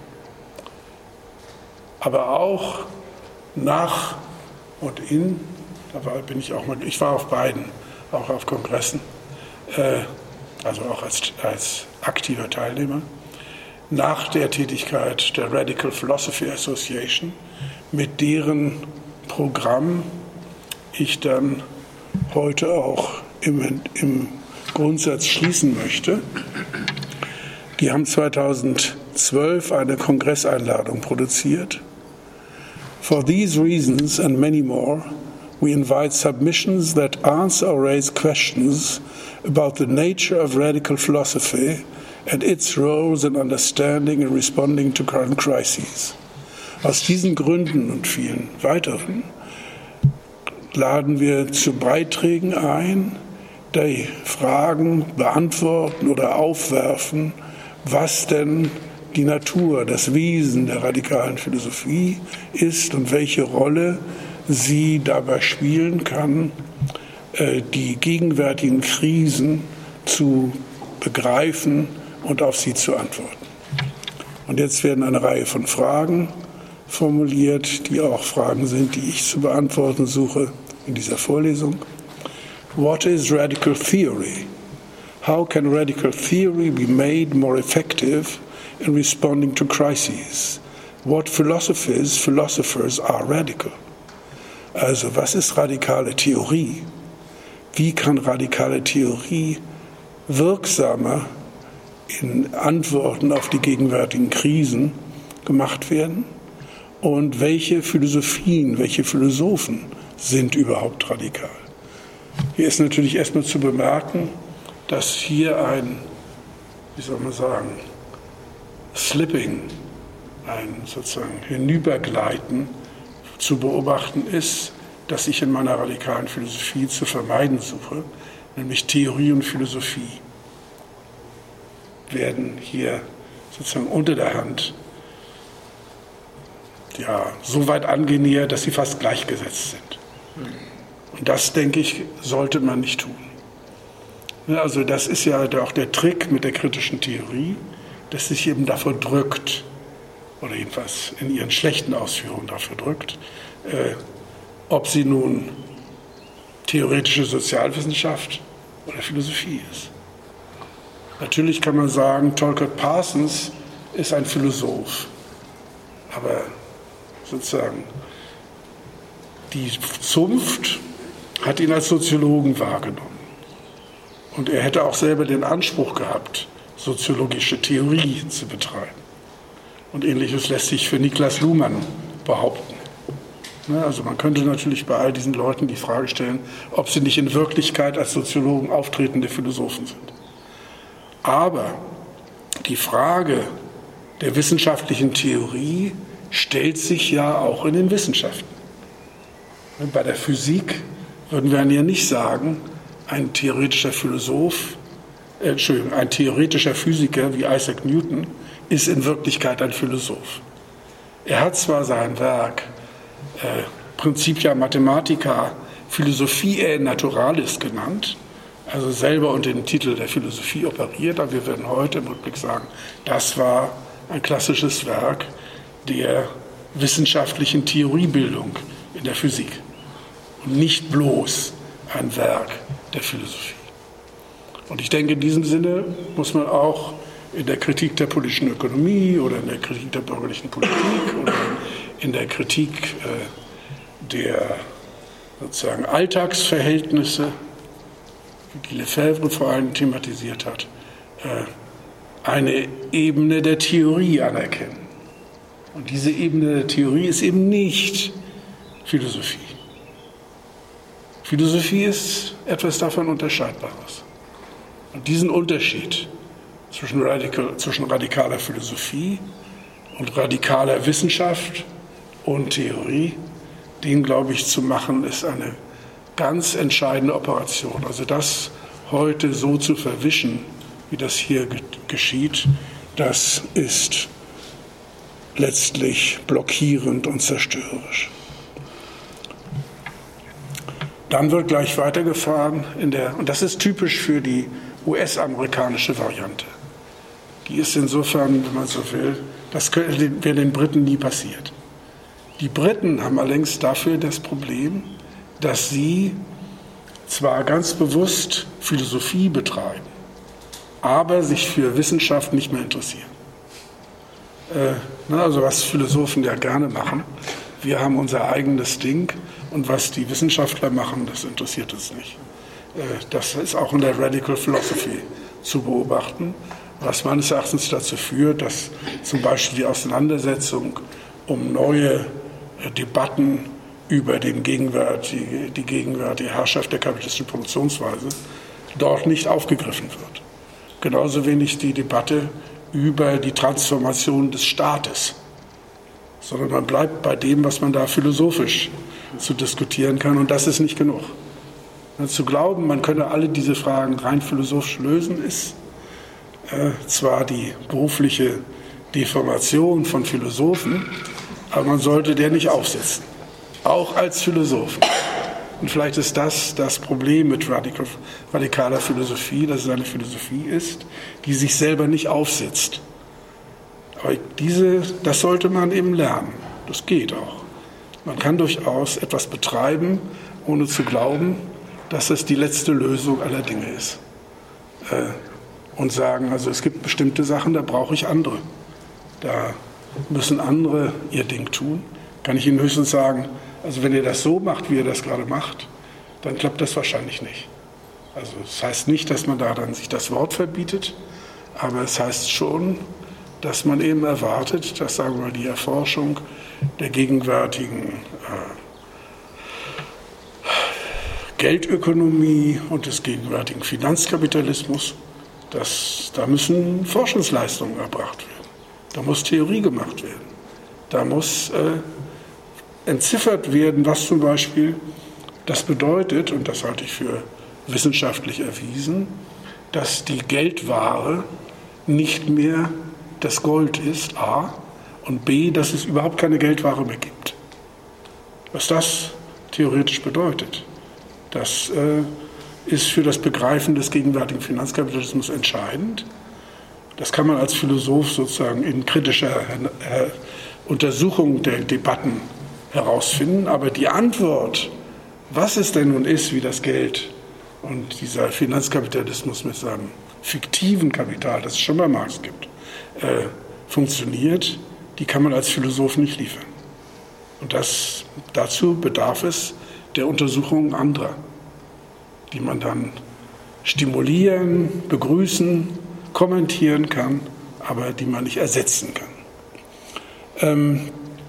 Aber auch nach und in, ich war auf beiden, auch auf Kongressen, also auch als aktiver Teilnehmer, nach der Tätigkeit der Radical Philosophy Association, mit deren Programm ich dann heute auch im Grundsatz schließen möchte. Die haben 2012 eine Kongresseinladung produziert. For these reasons and many more, we invite submissions that answer or raise questions about the nature of radical philosophy and its roles in understanding and responding to current crises. Aus diesen Gründen und vielen weiteren laden wir zu Beiträgen ein, die Fragen beantworten oder aufwerfen, was denn die Natur, das Wesen der radikalen Philosophie ist und welche Rolle sie dabei spielen kann, die gegenwärtigen Krisen zu begreifen und auf sie zu antworten. Und jetzt werden eine Reihe von Fragen formuliert, die auch Fragen sind, die ich zu beantworten suche in dieser Vorlesung. What is radical theory? How can radical theory be made more effective in responding to crises? What philosophers are radical? Also, was ist radikale Theorie? Wie kann radikale Theorie wirksamer in Antworten auf die gegenwärtigen Krisen gemacht werden? Und welche Philosophien, welche Philosophen sind überhaupt radikal? Hier ist natürlich erstmal zu bemerken, dass hier ein, Slipping, ein sozusagen Hinübergleiten zu beobachten ist, das ich in meiner radikalen Philosophie zu vermeiden suche, nämlich Theorie und Philosophie werden hier sozusagen unter der Hand so weit angenähert, dass sie fast gleichgesetzt sind. Und das, denke ich, sollte man nicht tun. Ja, also das ist ja auch der Trick mit der kritischen Theorie, dass sich eben davor drückt, oder jedenfalls in ihren schlechten Ausführungen dafür drückt, ob sie nun theoretische Sozialwissenschaft oder Philosophie ist. Natürlich kann man sagen, Talcott Parsons ist ein Philosoph, aber sozusagen die Zunft hat ihn als Soziologen wahrgenommen. Und er hätte auch selber den Anspruch gehabt, soziologische Theorie zu betreiben. Und Ähnliches lässt sich für Niklas Luhmann behaupten. Also man könnte natürlich bei all diesen Leuten die Frage stellen, ob sie nicht in Wirklichkeit als Soziologen auftretende Philosophen sind. Aber die Frage der wissenschaftlichen Theorie stellt sich ja auch in den Wissenschaften. Bei der Physik würden wir ja nicht sagen, ein theoretischer Physiker wie Isaac Newton ist in Wirklichkeit ein Philosoph. Er hat zwar sein Werk Principia Mathematica Philosophiae Naturalis genannt, also selber unter dem Titel der Philosophie operiert, aber wir würden heute im Rückblick sagen, das war ein klassisches Werk der wissenschaftlichen Theoriebildung in der Physik und nicht bloß ein Werk der Philosophie. Und ich denke, in diesem Sinne muss man auch in der Kritik der politischen Ökonomie oder in der Kritik der bürgerlichen Politik oder in der Kritik der sozusagen Alltagsverhältnisse, die Lefebvre vor allem thematisiert hat, eine Ebene der Theorie anerkennen. Und diese Ebene der Theorie ist eben nicht Philosophie. Philosophie ist etwas davon Unterscheidbares. Und diesen Unterschied zwischen radikaler Philosophie und radikaler Wissenschaft und Theorie, den, glaube ich, zu machen, ist eine ganz entscheidende Operation. Also das heute so zu verwischen, wie das hier geschieht, das ist letztlich blockierend und zerstörerisch. Dann wird gleich weitergefahren und das ist typisch für die US-amerikanische Variante. Die ist insofern, wenn man so will, das wäre den Briten nie passiert. Die Briten haben allerdings dafür das Problem, dass sie zwar ganz bewusst Philosophie betreiben, aber sich für Wissenschaft nicht mehr interessieren. Also was Philosophen ja gerne machen, wir haben unser eigenes Ding und was die Wissenschaftler machen, das interessiert uns nicht. Das ist auch in der Radical Philosophy zu beobachten, was meines Erachtens dazu führt, dass zum Beispiel die Auseinandersetzung um neue Debatten über die gegenwärtige Herrschaft der kapitalistischen Produktionsweise dort nicht aufgegriffen wird. Genauso wenig die Debatte über die Transformation des Staates, sondern man bleibt bei dem, was man da philosophisch zu diskutieren kann, und das ist nicht genug. Zu glauben, man könne alle diese Fragen rein philosophisch lösen, ist zwar die berufliche Deformation von Philosophen, aber man sollte der nicht aufsitzen, auch als Philosophen. Und vielleicht ist das Problem mit radikaler Philosophie, dass es eine Philosophie ist, die sich selber nicht aufsitzt. Aber das sollte man eben lernen. Das geht auch. Man kann durchaus etwas betreiben, ohne zu glauben, dass es die letzte Lösung aller Dinge ist. Und sagen, also es gibt bestimmte Sachen, da brauche ich andere. Da müssen andere ihr Ding tun. Kann ich Ihnen höchstens sagen, also wenn ihr das so macht, wie ihr das gerade macht, dann klappt das wahrscheinlich nicht. Also das heißt nicht, dass man da dann sich das Wort verbietet, aber es heißt schon, dass man eben erwartet, dass, sagen wir mal, die Erforschung der gegenwärtigen Geldökonomie und des gegenwärtigen Finanzkapitalismus, da müssen Forschungsleistungen erbracht werden. Da muss Theorie gemacht werden. Da muss entziffert werden, was zum Beispiel das bedeutet, und das halte ich für wissenschaftlich erwiesen, dass die Geldware nicht mehr das Gold ist, A, und B, dass es überhaupt keine Geldware mehr gibt. Was das theoretisch bedeutet, das ist für das Begreifen des gegenwärtigen Finanzkapitalismus entscheidend. Das kann man als Philosoph sozusagen in kritischer Untersuchung der Debatten herausfinden. Aber die Antwort, was es denn nun ist, wie das Geld und dieser Finanzkapitalismus mit seinem fiktiven Kapital, das es schon bei Marx gibt, funktioniert, die kann man als Philosoph nicht liefern. Und dazu bedarf es der Untersuchung anderer, die man dann stimulieren, begrüßen, kommentieren kann, aber die man nicht ersetzen kann.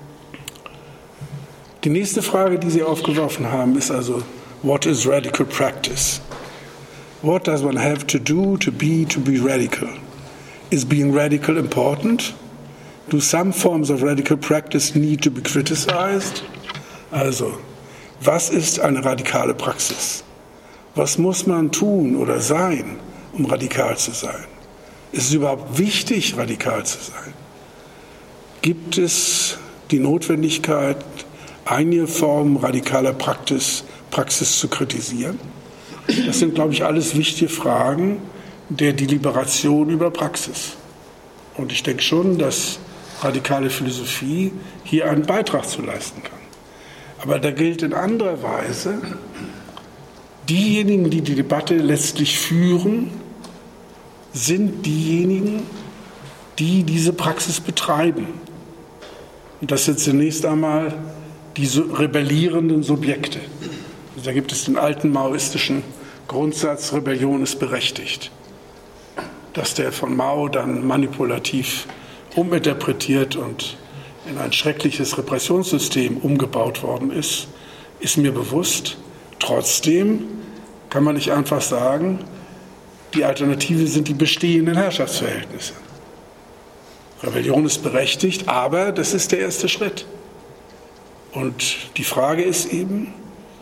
Die nächste Frage, die Sie aufgeworfen haben, ist also, what is radical practice? What does one have to do to be radical? Is being radical important? Do some forms of radical practice need to be criticized? Also, was ist eine radikale Praxis? Was muss man tun oder sein, um radikal zu sein? Ist es überhaupt wichtig, radikal zu sein? Gibt es die Notwendigkeit, einige Formen radikaler Praxis zu kritisieren? Das sind, glaube ich, alles wichtige Fragen der Deliberation über Praxis. Und ich denke schon, dass radikale Philosophie hier einen Beitrag zu leisten kann. Aber da gilt in anderer Weise, diejenigen, die die Debatte letztlich führen, sind diejenigen, die diese Praxis betreiben. Und das sind zunächst einmal die rebellierenden Subjekte. Also da gibt es den alten maoistischen Grundsatz, Rebellion ist berechtigt. Dass der von Mao dann manipulativ uminterpretiert und in ein schreckliches Repressionssystem umgebaut worden ist, ist mir bewusst. Trotzdem kann man nicht einfach sagen, die Alternative sind die bestehenden Herrschaftsverhältnisse. Rebellion ist berechtigt, aber das ist der erste Schritt. Und die Frage ist eben,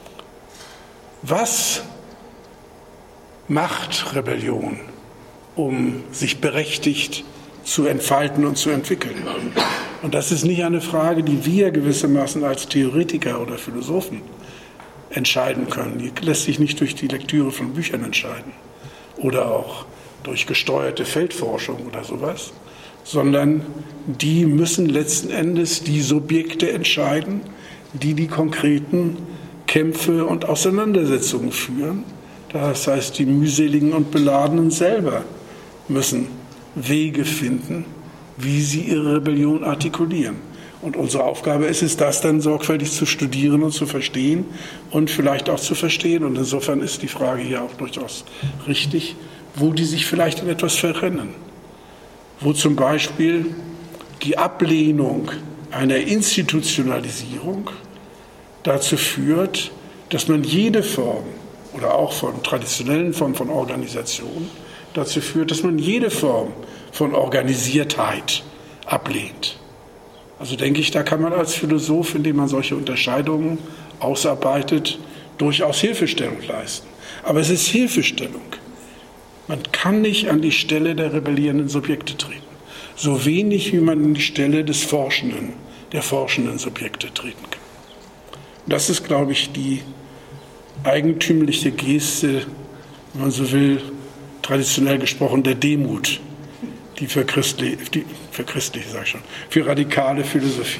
was macht Rebellion, um sich berechtigt zu entfalten und zu entwickeln? Und das ist nicht eine Frage, die wir gewissermaßen als Theoretiker oder Philosophen entscheiden können. Die lässt sich nicht durch die Lektüre von Büchern entscheiden oder auch durch gesteuerte Feldforschung oder sowas, sondern die müssen letzten Endes die Subjekte entscheiden, die die konkreten Kämpfe und Auseinandersetzungen führen. Das heißt, die mühseligen und Beladenen selber müssen Wege finden, wie sie ihre Rebellion artikulieren. Und unsere Aufgabe ist es, das dann sorgfältig zu studieren und zu verstehen und vielleicht auch zu verstehen. Und insofern ist die Frage hier auch durchaus richtig, wo die sich vielleicht in etwas verrennen. Wo zum Beispiel die Ablehnung einer Institutionalisierung dazu führt, dass man jede Form oder auch von traditionellen Formen von Organisation dazu führt, dass man jede Form von Organisiertheit ablehnt. Also denke ich, da kann man als Philosoph, indem man solche Unterscheidungen ausarbeitet, durchaus Hilfestellung leisten. Aber es ist Hilfestellung. Man kann nicht an die Stelle der rebellierenden Subjekte treten. So wenig, wie man an die Stelle der forschenden Subjekte treten kann. Und das ist, glaube ich, die eigentümliche Geste, wenn man so will, traditionell gesprochen, der Demut, die für radikale Philosophie,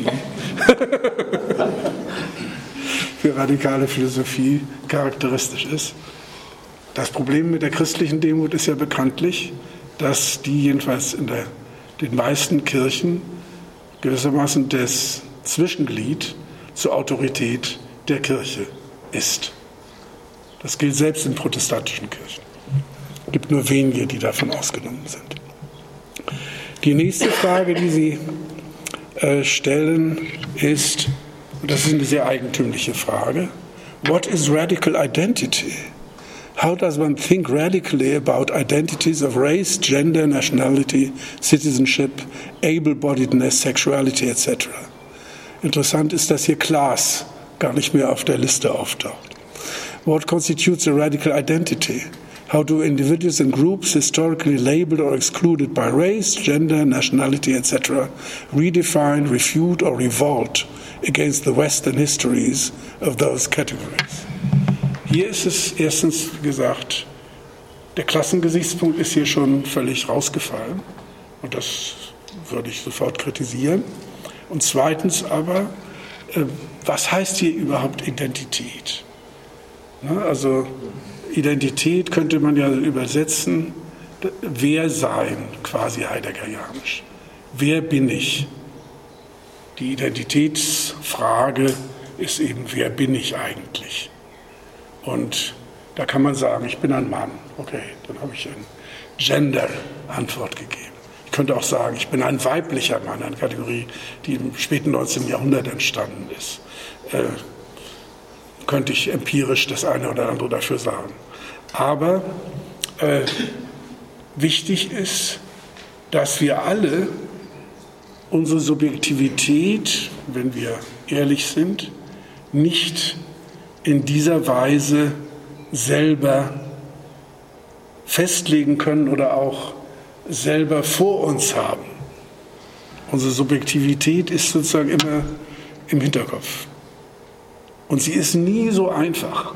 für radikale Philosophie charakteristisch ist. Das Problem mit der christlichen Demut ist ja bekanntlich, dass die jedenfalls in den meisten Kirchen gewissermaßen das Zwischenglied zur Autorität der Kirche ist. Das gilt selbst in protestantischen Kirchen. Es gibt nur wenige, die davon ausgenommen sind. Die nächste Frage, die Sie stellen, ist, und das ist eine sehr eigentümliche Frage, what is radical identity? How does one think radically about identities of race, gender, nationality, citizenship, able-bodiedness, sexuality etc.? Interessant ist, dass hier Class gar nicht mehr auf der Liste auftaucht. What constitutes a radical identity? How do individuals and groups historically labeled or excluded by race, gender, nationality, etc. redefine, refute or revolt against the Western histories of those categories? Hier ist es erstens gesagt, der Klassengesichtspunkt ist hier schon völlig rausgefallen und das würde ich sofort kritisieren. Und zweitens aber, was heißt hier überhaupt Identität? Also Identität könnte man ja übersetzen, wer sein, quasi heideggerianisch. Wer bin ich? Die Identitätsfrage ist eben, wer bin ich eigentlich? Und da kann man sagen, ich bin ein Mann. Okay, dann habe ich eine Gender-Antwort gegeben. Ich könnte auch sagen, ich bin ein weiblicher Mann, eine Kategorie, die im späten 19. Jahrhundert entstanden ist. Könnte ich empirisch das eine oder andere dafür sagen. Aber wichtig ist, dass wir alle unsere Subjektivität, wenn wir ehrlich sind, nicht in dieser Weise selber festlegen können oder auch selber vor uns haben. Unsere Subjektivität ist sozusagen immer im Hinterkopf. Und sie ist nie so einfach.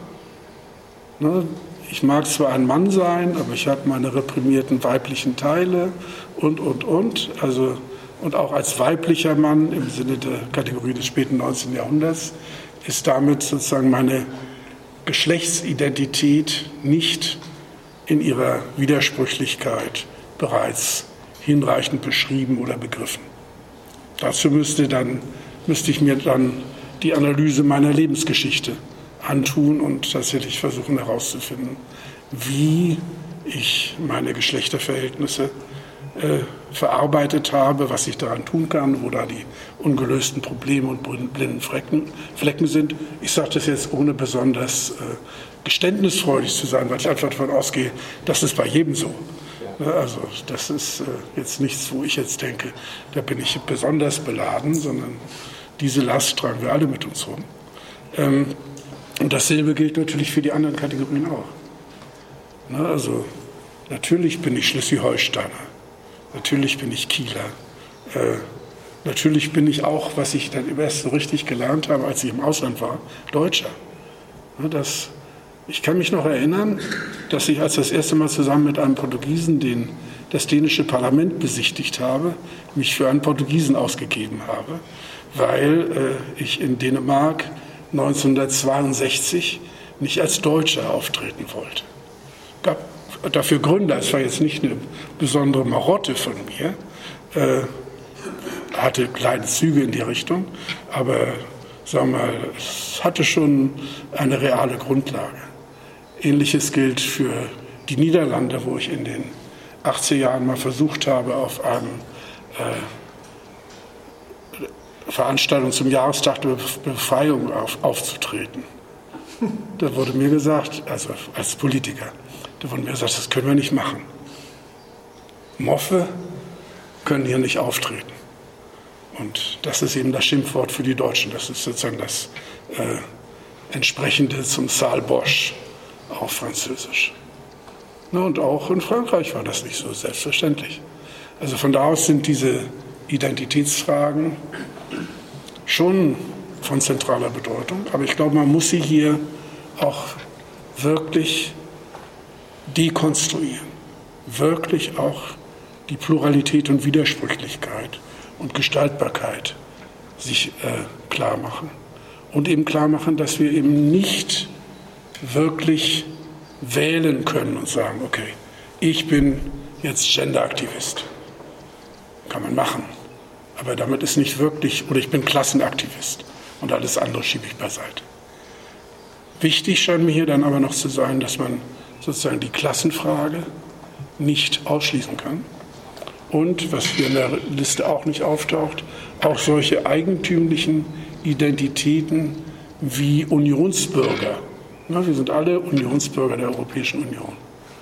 Ich mag zwar ein Mann sein, aber ich habe meine reprimierten weiblichen Teile und. Also, und auch als weiblicher Mann im Sinne der Kategorie des späten 19. Jahrhunderts ist damit sozusagen meine Geschlechtsidentität nicht in ihrer Widersprüchlichkeit bereits hinreichend beschrieben oder begriffen. Dazu müsste ich mir dann die Analyse meiner Lebensgeschichte antun und tatsächlich versuchen herauszufinden, wie ich meine Geschlechterverhältnisse verarbeitet habe, was ich daran tun kann, wo da die ungelösten Probleme und blinden Flecken sind. Ich sage das jetzt ohne besonders geständnisfreudig zu sein, weil ich einfach davon ausgehe, das ist bei jedem so. Also das ist jetzt nichts, wo ich jetzt denke, da bin ich besonders beladen, sondern diese Last tragen wir alle mit uns rum. Und dasselbe gilt natürlich für die anderen Kategorien auch. Also natürlich bin ich Schleswig-Holsteiner, natürlich bin ich Kieler, natürlich bin ich auch, was ich dann erst so richtig gelernt habe, als ich im Ausland war, Deutscher. Ich kann mich noch erinnern, dass ich als das erste Mal zusammen mit einem Portugiesen das dänische Parlament besichtigt habe, mich für einen Portugiesen ausgegeben habe, weil ich in Dänemark 1962 nicht als Deutscher auftreten wollte. Es gab dafür Gründe, es war jetzt nicht eine besondere Marotte von mir, hatte kleine Züge in die Richtung, aber sagen wir mal, es hatte schon eine reale Grundlage. Ähnliches gilt für die Niederlande, wo ich in den 80er Jahren mal versucht habe, auf einer Veranstaltung zum Jahrestag der Befreiung aufzutreten. Da wurde mir gesagt, also als Politiker, da wurde mir gesagt, das können wir nicht machen. Moffe können hier nicht auftreten. Und das ist eben das Schimpfwort für die Deutschen. Das ist sozusagen das Entsprechende zum Sale Bosch auf Französisch. Und auch in Frankreich war das nicht so selbstverständlich. Also von da aus sind diese Identitätsfragen schon von zentraler Bedeutung. Aber ich glaube, man muss sie hier auch wirklich dekonstruieren. Wirklich auch die Pluralität und Widersprüchlichkeit und Gestaltbarkeit sich klar machen. Und eben klar machen, dass wir eben nicht wirklich wählen können und sagen, okay, ich bin jetzt Genderaktivist. Kann man machen. Aber damit ist nicht wirklich, oder ich bin Klassenaktivist und alles andere schiebe ich beiseite. Wichtig scheint mir hier dann aber noch zu sein, dass man sozusagen die Klassenfrage nicht ausschließen kann. Und, was hier in der Liste auch nicht auftaucht, auch solche eigentümlichen Identitäten wie Unionsbürger. Wir sind alle Unionsbürger der Europäischen Union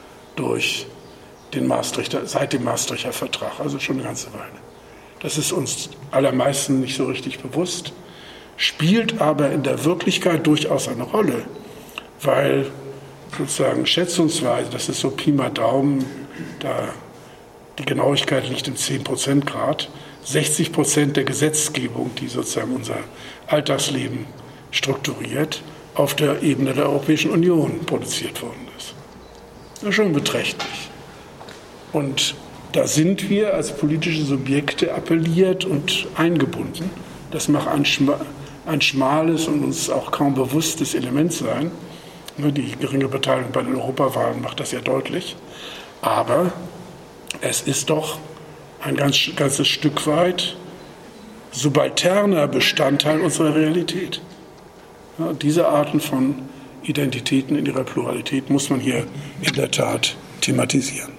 seit dem Maastrichter Vertrag, also schon eine ganze Weile. Das ist uns allermeisten nicht so richtig bewusst, spielt aber in der Wirklichkeit durchaus eine Rolle, weil sozusagen schätzungsweise, das ist so Pi mal Daumen, da die Genauigkeit liegt im 10% Grad, 60% der Gesetzgebung, die sozusagen unser Alltagsleben strukturiert, auf der Ebene der Europäischen Union produziert worden ist. Das ist schon beträchtlich. Und da sind wir als politische Subjekte appelliert und eingebunden. Das mag ein schmales und uns auch kaum bewusstes Element sein. Die geringe Beteiligung bei den Europawahlen macht das ja deutlich. Aber es ist doch ein ganzes Stück weit subalterner Bestandteil unserer Realität. Ja, diese Arten von Identitäten in ihrer Pluralität muss man hier in der Tat thematisieren.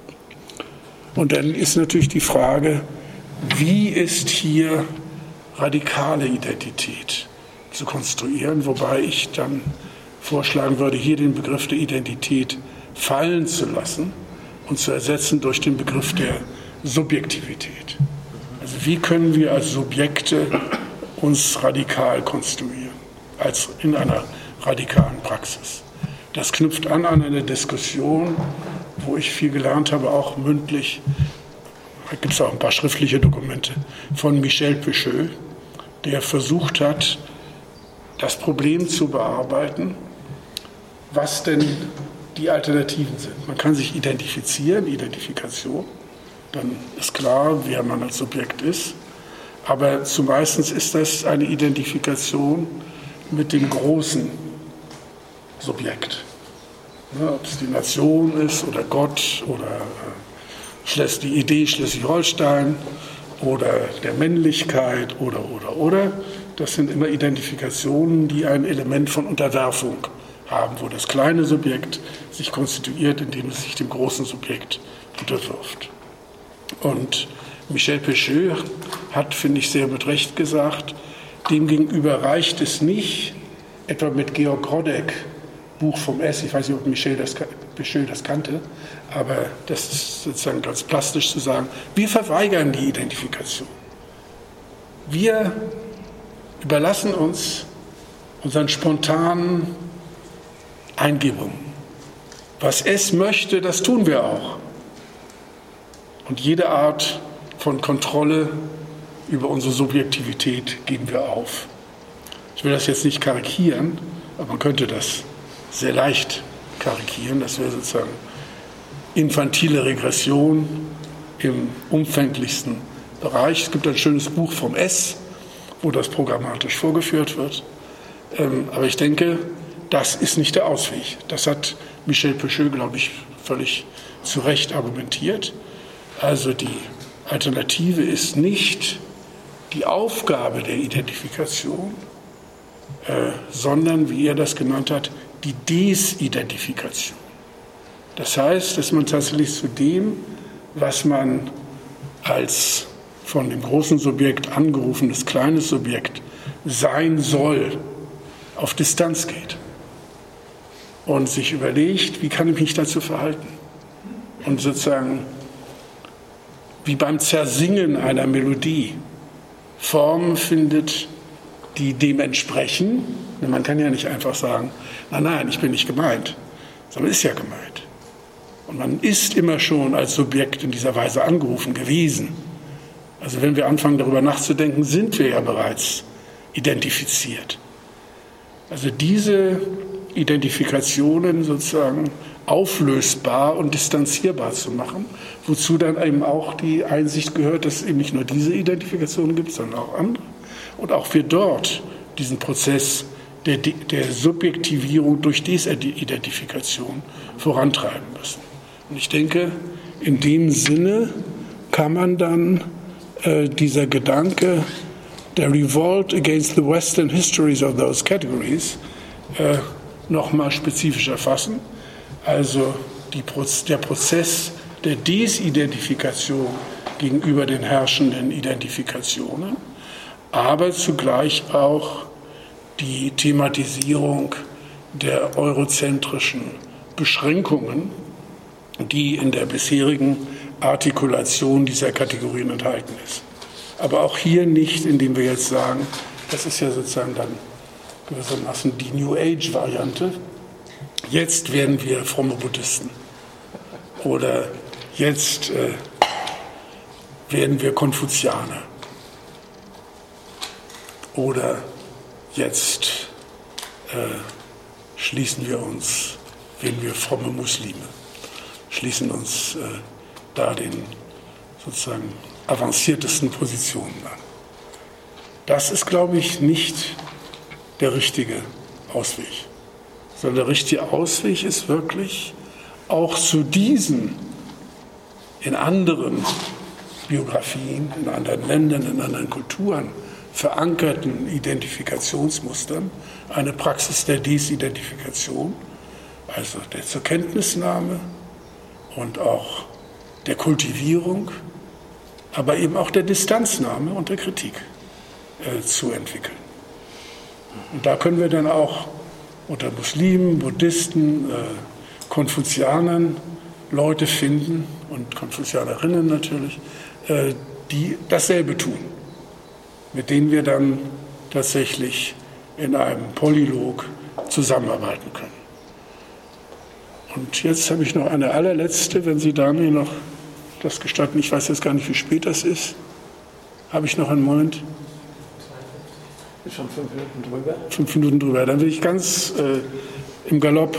Und dann ist natürlich die Frage, wie ist hier radikale Identität zu konstruieren, wobei ich dann vorschlagen würde, hier den Begriff der Identität fallen zu lassen und zu ersetzen durch den Begriff der Subjektivität. Also wie können wir als Subjekte uns radikal konstruieren, als in einer radikalen Praxis. Das knüpft an eine Diskussion, wo ich viel gelernt habe, auch mündlich. Da gibt es auch ein paar schriftliche Dokumente von Michel Pecheux, der versucht hat, das Problem zu bearbeiten, was denn die Alternativen sind. Man kann sich identifizieren, Identifikation, dann ist klar, wer man als Subjekt ist, aber zumeistens ist das eine Identifikation mit dem großen Subjekt. Ja, ob es die Nation ist oder Gott oder die Idee Schleswig-Holstein oder der Männlichkeit oder. Das sind immer Identifikationen, die ein Element von Unterwerfung haben, wo das kleine Subjekt sich konstituiert, indem es sich dem großen Subjekt unterwirft. Und Michel Pecheux hat, finde ich, sehr mit Recht gesagt, demgegenüber reicht es nicht, etwa mit Georg Grodek, Buch vom S, ich weiß nicht, ob Pecheux das kannte, aber das ist sozusagen ganz plastisch zu sagen, wir verweigern die Identifikation. Wir überlassen uns unseren spontanen Eingebungen. Was es möchte, das tun wir auch. Und jede Art von Kontrolle über unsere Subjektivität geben wir auf. Ich will das jetzt nicht karikieren, aber man könnte das sehr leicht karikieren. Das wäre sozusagen infantile Regression im umfänglichsten Bereich. Es gibt ein schönes Buch vom S, wo das programmatisch vorgeführt wird. Aber ich denke, das ist nicht der Ausweg. Das hat Michel Pecheux, glaube ich, völlig zu Recht argumentiert. Also die Alternative ist nicht die Aufgabe der Identifikation, sondern, wie er das genannt hat, die Desidentifikation. Das heißt, dass man tatsächlich zu dem, was man als von dem großen Subjekt angerufenes kleines Subjekt sein soll, auf Distanz geht und sich überlegt, wie kann ich mich dazu verhalten? Und sozusagen wie beim Zersingen einer Melodie Formen findet, die dem entsprechen. Man kann ja nicht einfach sagen, nein, ich bin nicht gemeint, sondern ist ja gemeint. Und man ist immer schon als Subjekt in dieser Weise angerufen gewesen. Also wenn wir anfangen, darüber nachzudenken, sind wir ja bereits identifiziert. Also diese Identifikationen sozusagen auflösbar und distanzierbar zu machen, wozu dann eben auch die Einsicht gehört, dass es eben nicht nur diese Identifikationen gibt, sondern auch andere. Und auch wir dort diesen Prozess der Subjektivierung durch Desidentifikation vorantreiben müssen. Und ich denke, in dem Sinne kann man dann dieser Gedanke der Revolt against the Western histories of those categories nochmal spezifisch erfassen. Also der Prozess der Desidentifikation gegenüber den herrschenden Identifikationen, aber zugleich auch die Thematisierung der eurozentrischen Beschränkungen, die in der bisherigen Artikulation dieser Kategorien enthalten ist. Aber auch hier nicht, indem wir jetzt sagen, das ist ja sozusagen dann gewissermaßen die New Age-Variante, jetzt werden wir fromme Buddhisten oder jetzt werden wir Konfuzianer oder jetzt schließen wir uns, werden wir fromme Muslime, schließen uns da den sozusagen avanciertesten Positionen an. Das ist, glaube ich, nicht der richtige Ausweg, sondern der richtige Ausweg ist wirklich auch zu diesen in anderen Biografien, in anderen Ländern, in anderen Kulturen verankerten Identifikationsmustern eine Praxis der Desidentifikation, also der zur Kenntnisnahme und auch der Kultivierung, aber eben auch der Distanznahme und der Kritik zu entwickeln. Und da können wir dann auch unter Muslimen, Buddhisten, Konfuzianern Leute finden und Konfuzianerinnen natürlich, die dasselbe tun, mit denen wir dann tatsächlich in einem Polylog zusammenarbeiten können. Und jetzt habe ich noch eine allerletzte, wenn Sie Daniel noch das gestatten, ich weiß jetzt gar nicht, wie spät das ist. Habe ich noch einen Moment? Ist schon 5 Minuten drüber. 5 Minuten drüber. Dann will ich ganz im Galopp,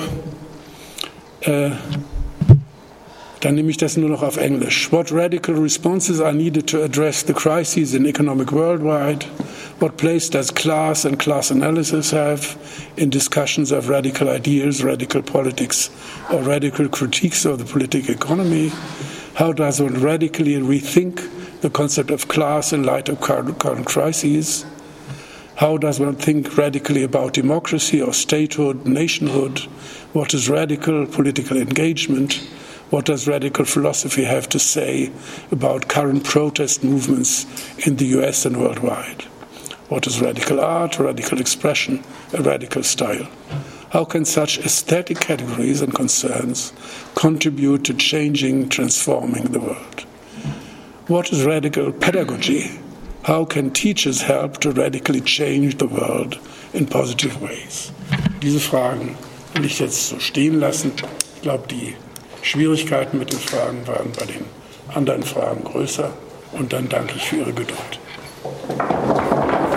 dann nehme ich das nur noch auf Englisch. What radical responses are needed to address the crises in economic worldwide? What place does class and class analysis have in discussions of radical ideas, radical politics, or radical critiques of the political economy? How does one radically rethink the concept of class in light of current crises? How does one think radically about democracy or statehood, nationhood? What is radical political engagement? What does radical philosophy have to say about current protest movements in the US and worldwide? What is radical art, radical expression, a radical style? How can such aesthetic categories and concerns contribute to changing, transforming the world? What is radical pedagogy? How can teachers help to radically change the world in positive ways? Diese Fragen will ich jetzt so stehen lassen. Ich glaube, die Schwierigkeiten mit den Fragen waren bei den anderen Fragen größer. Und dann danke ich für Ihre Geduld.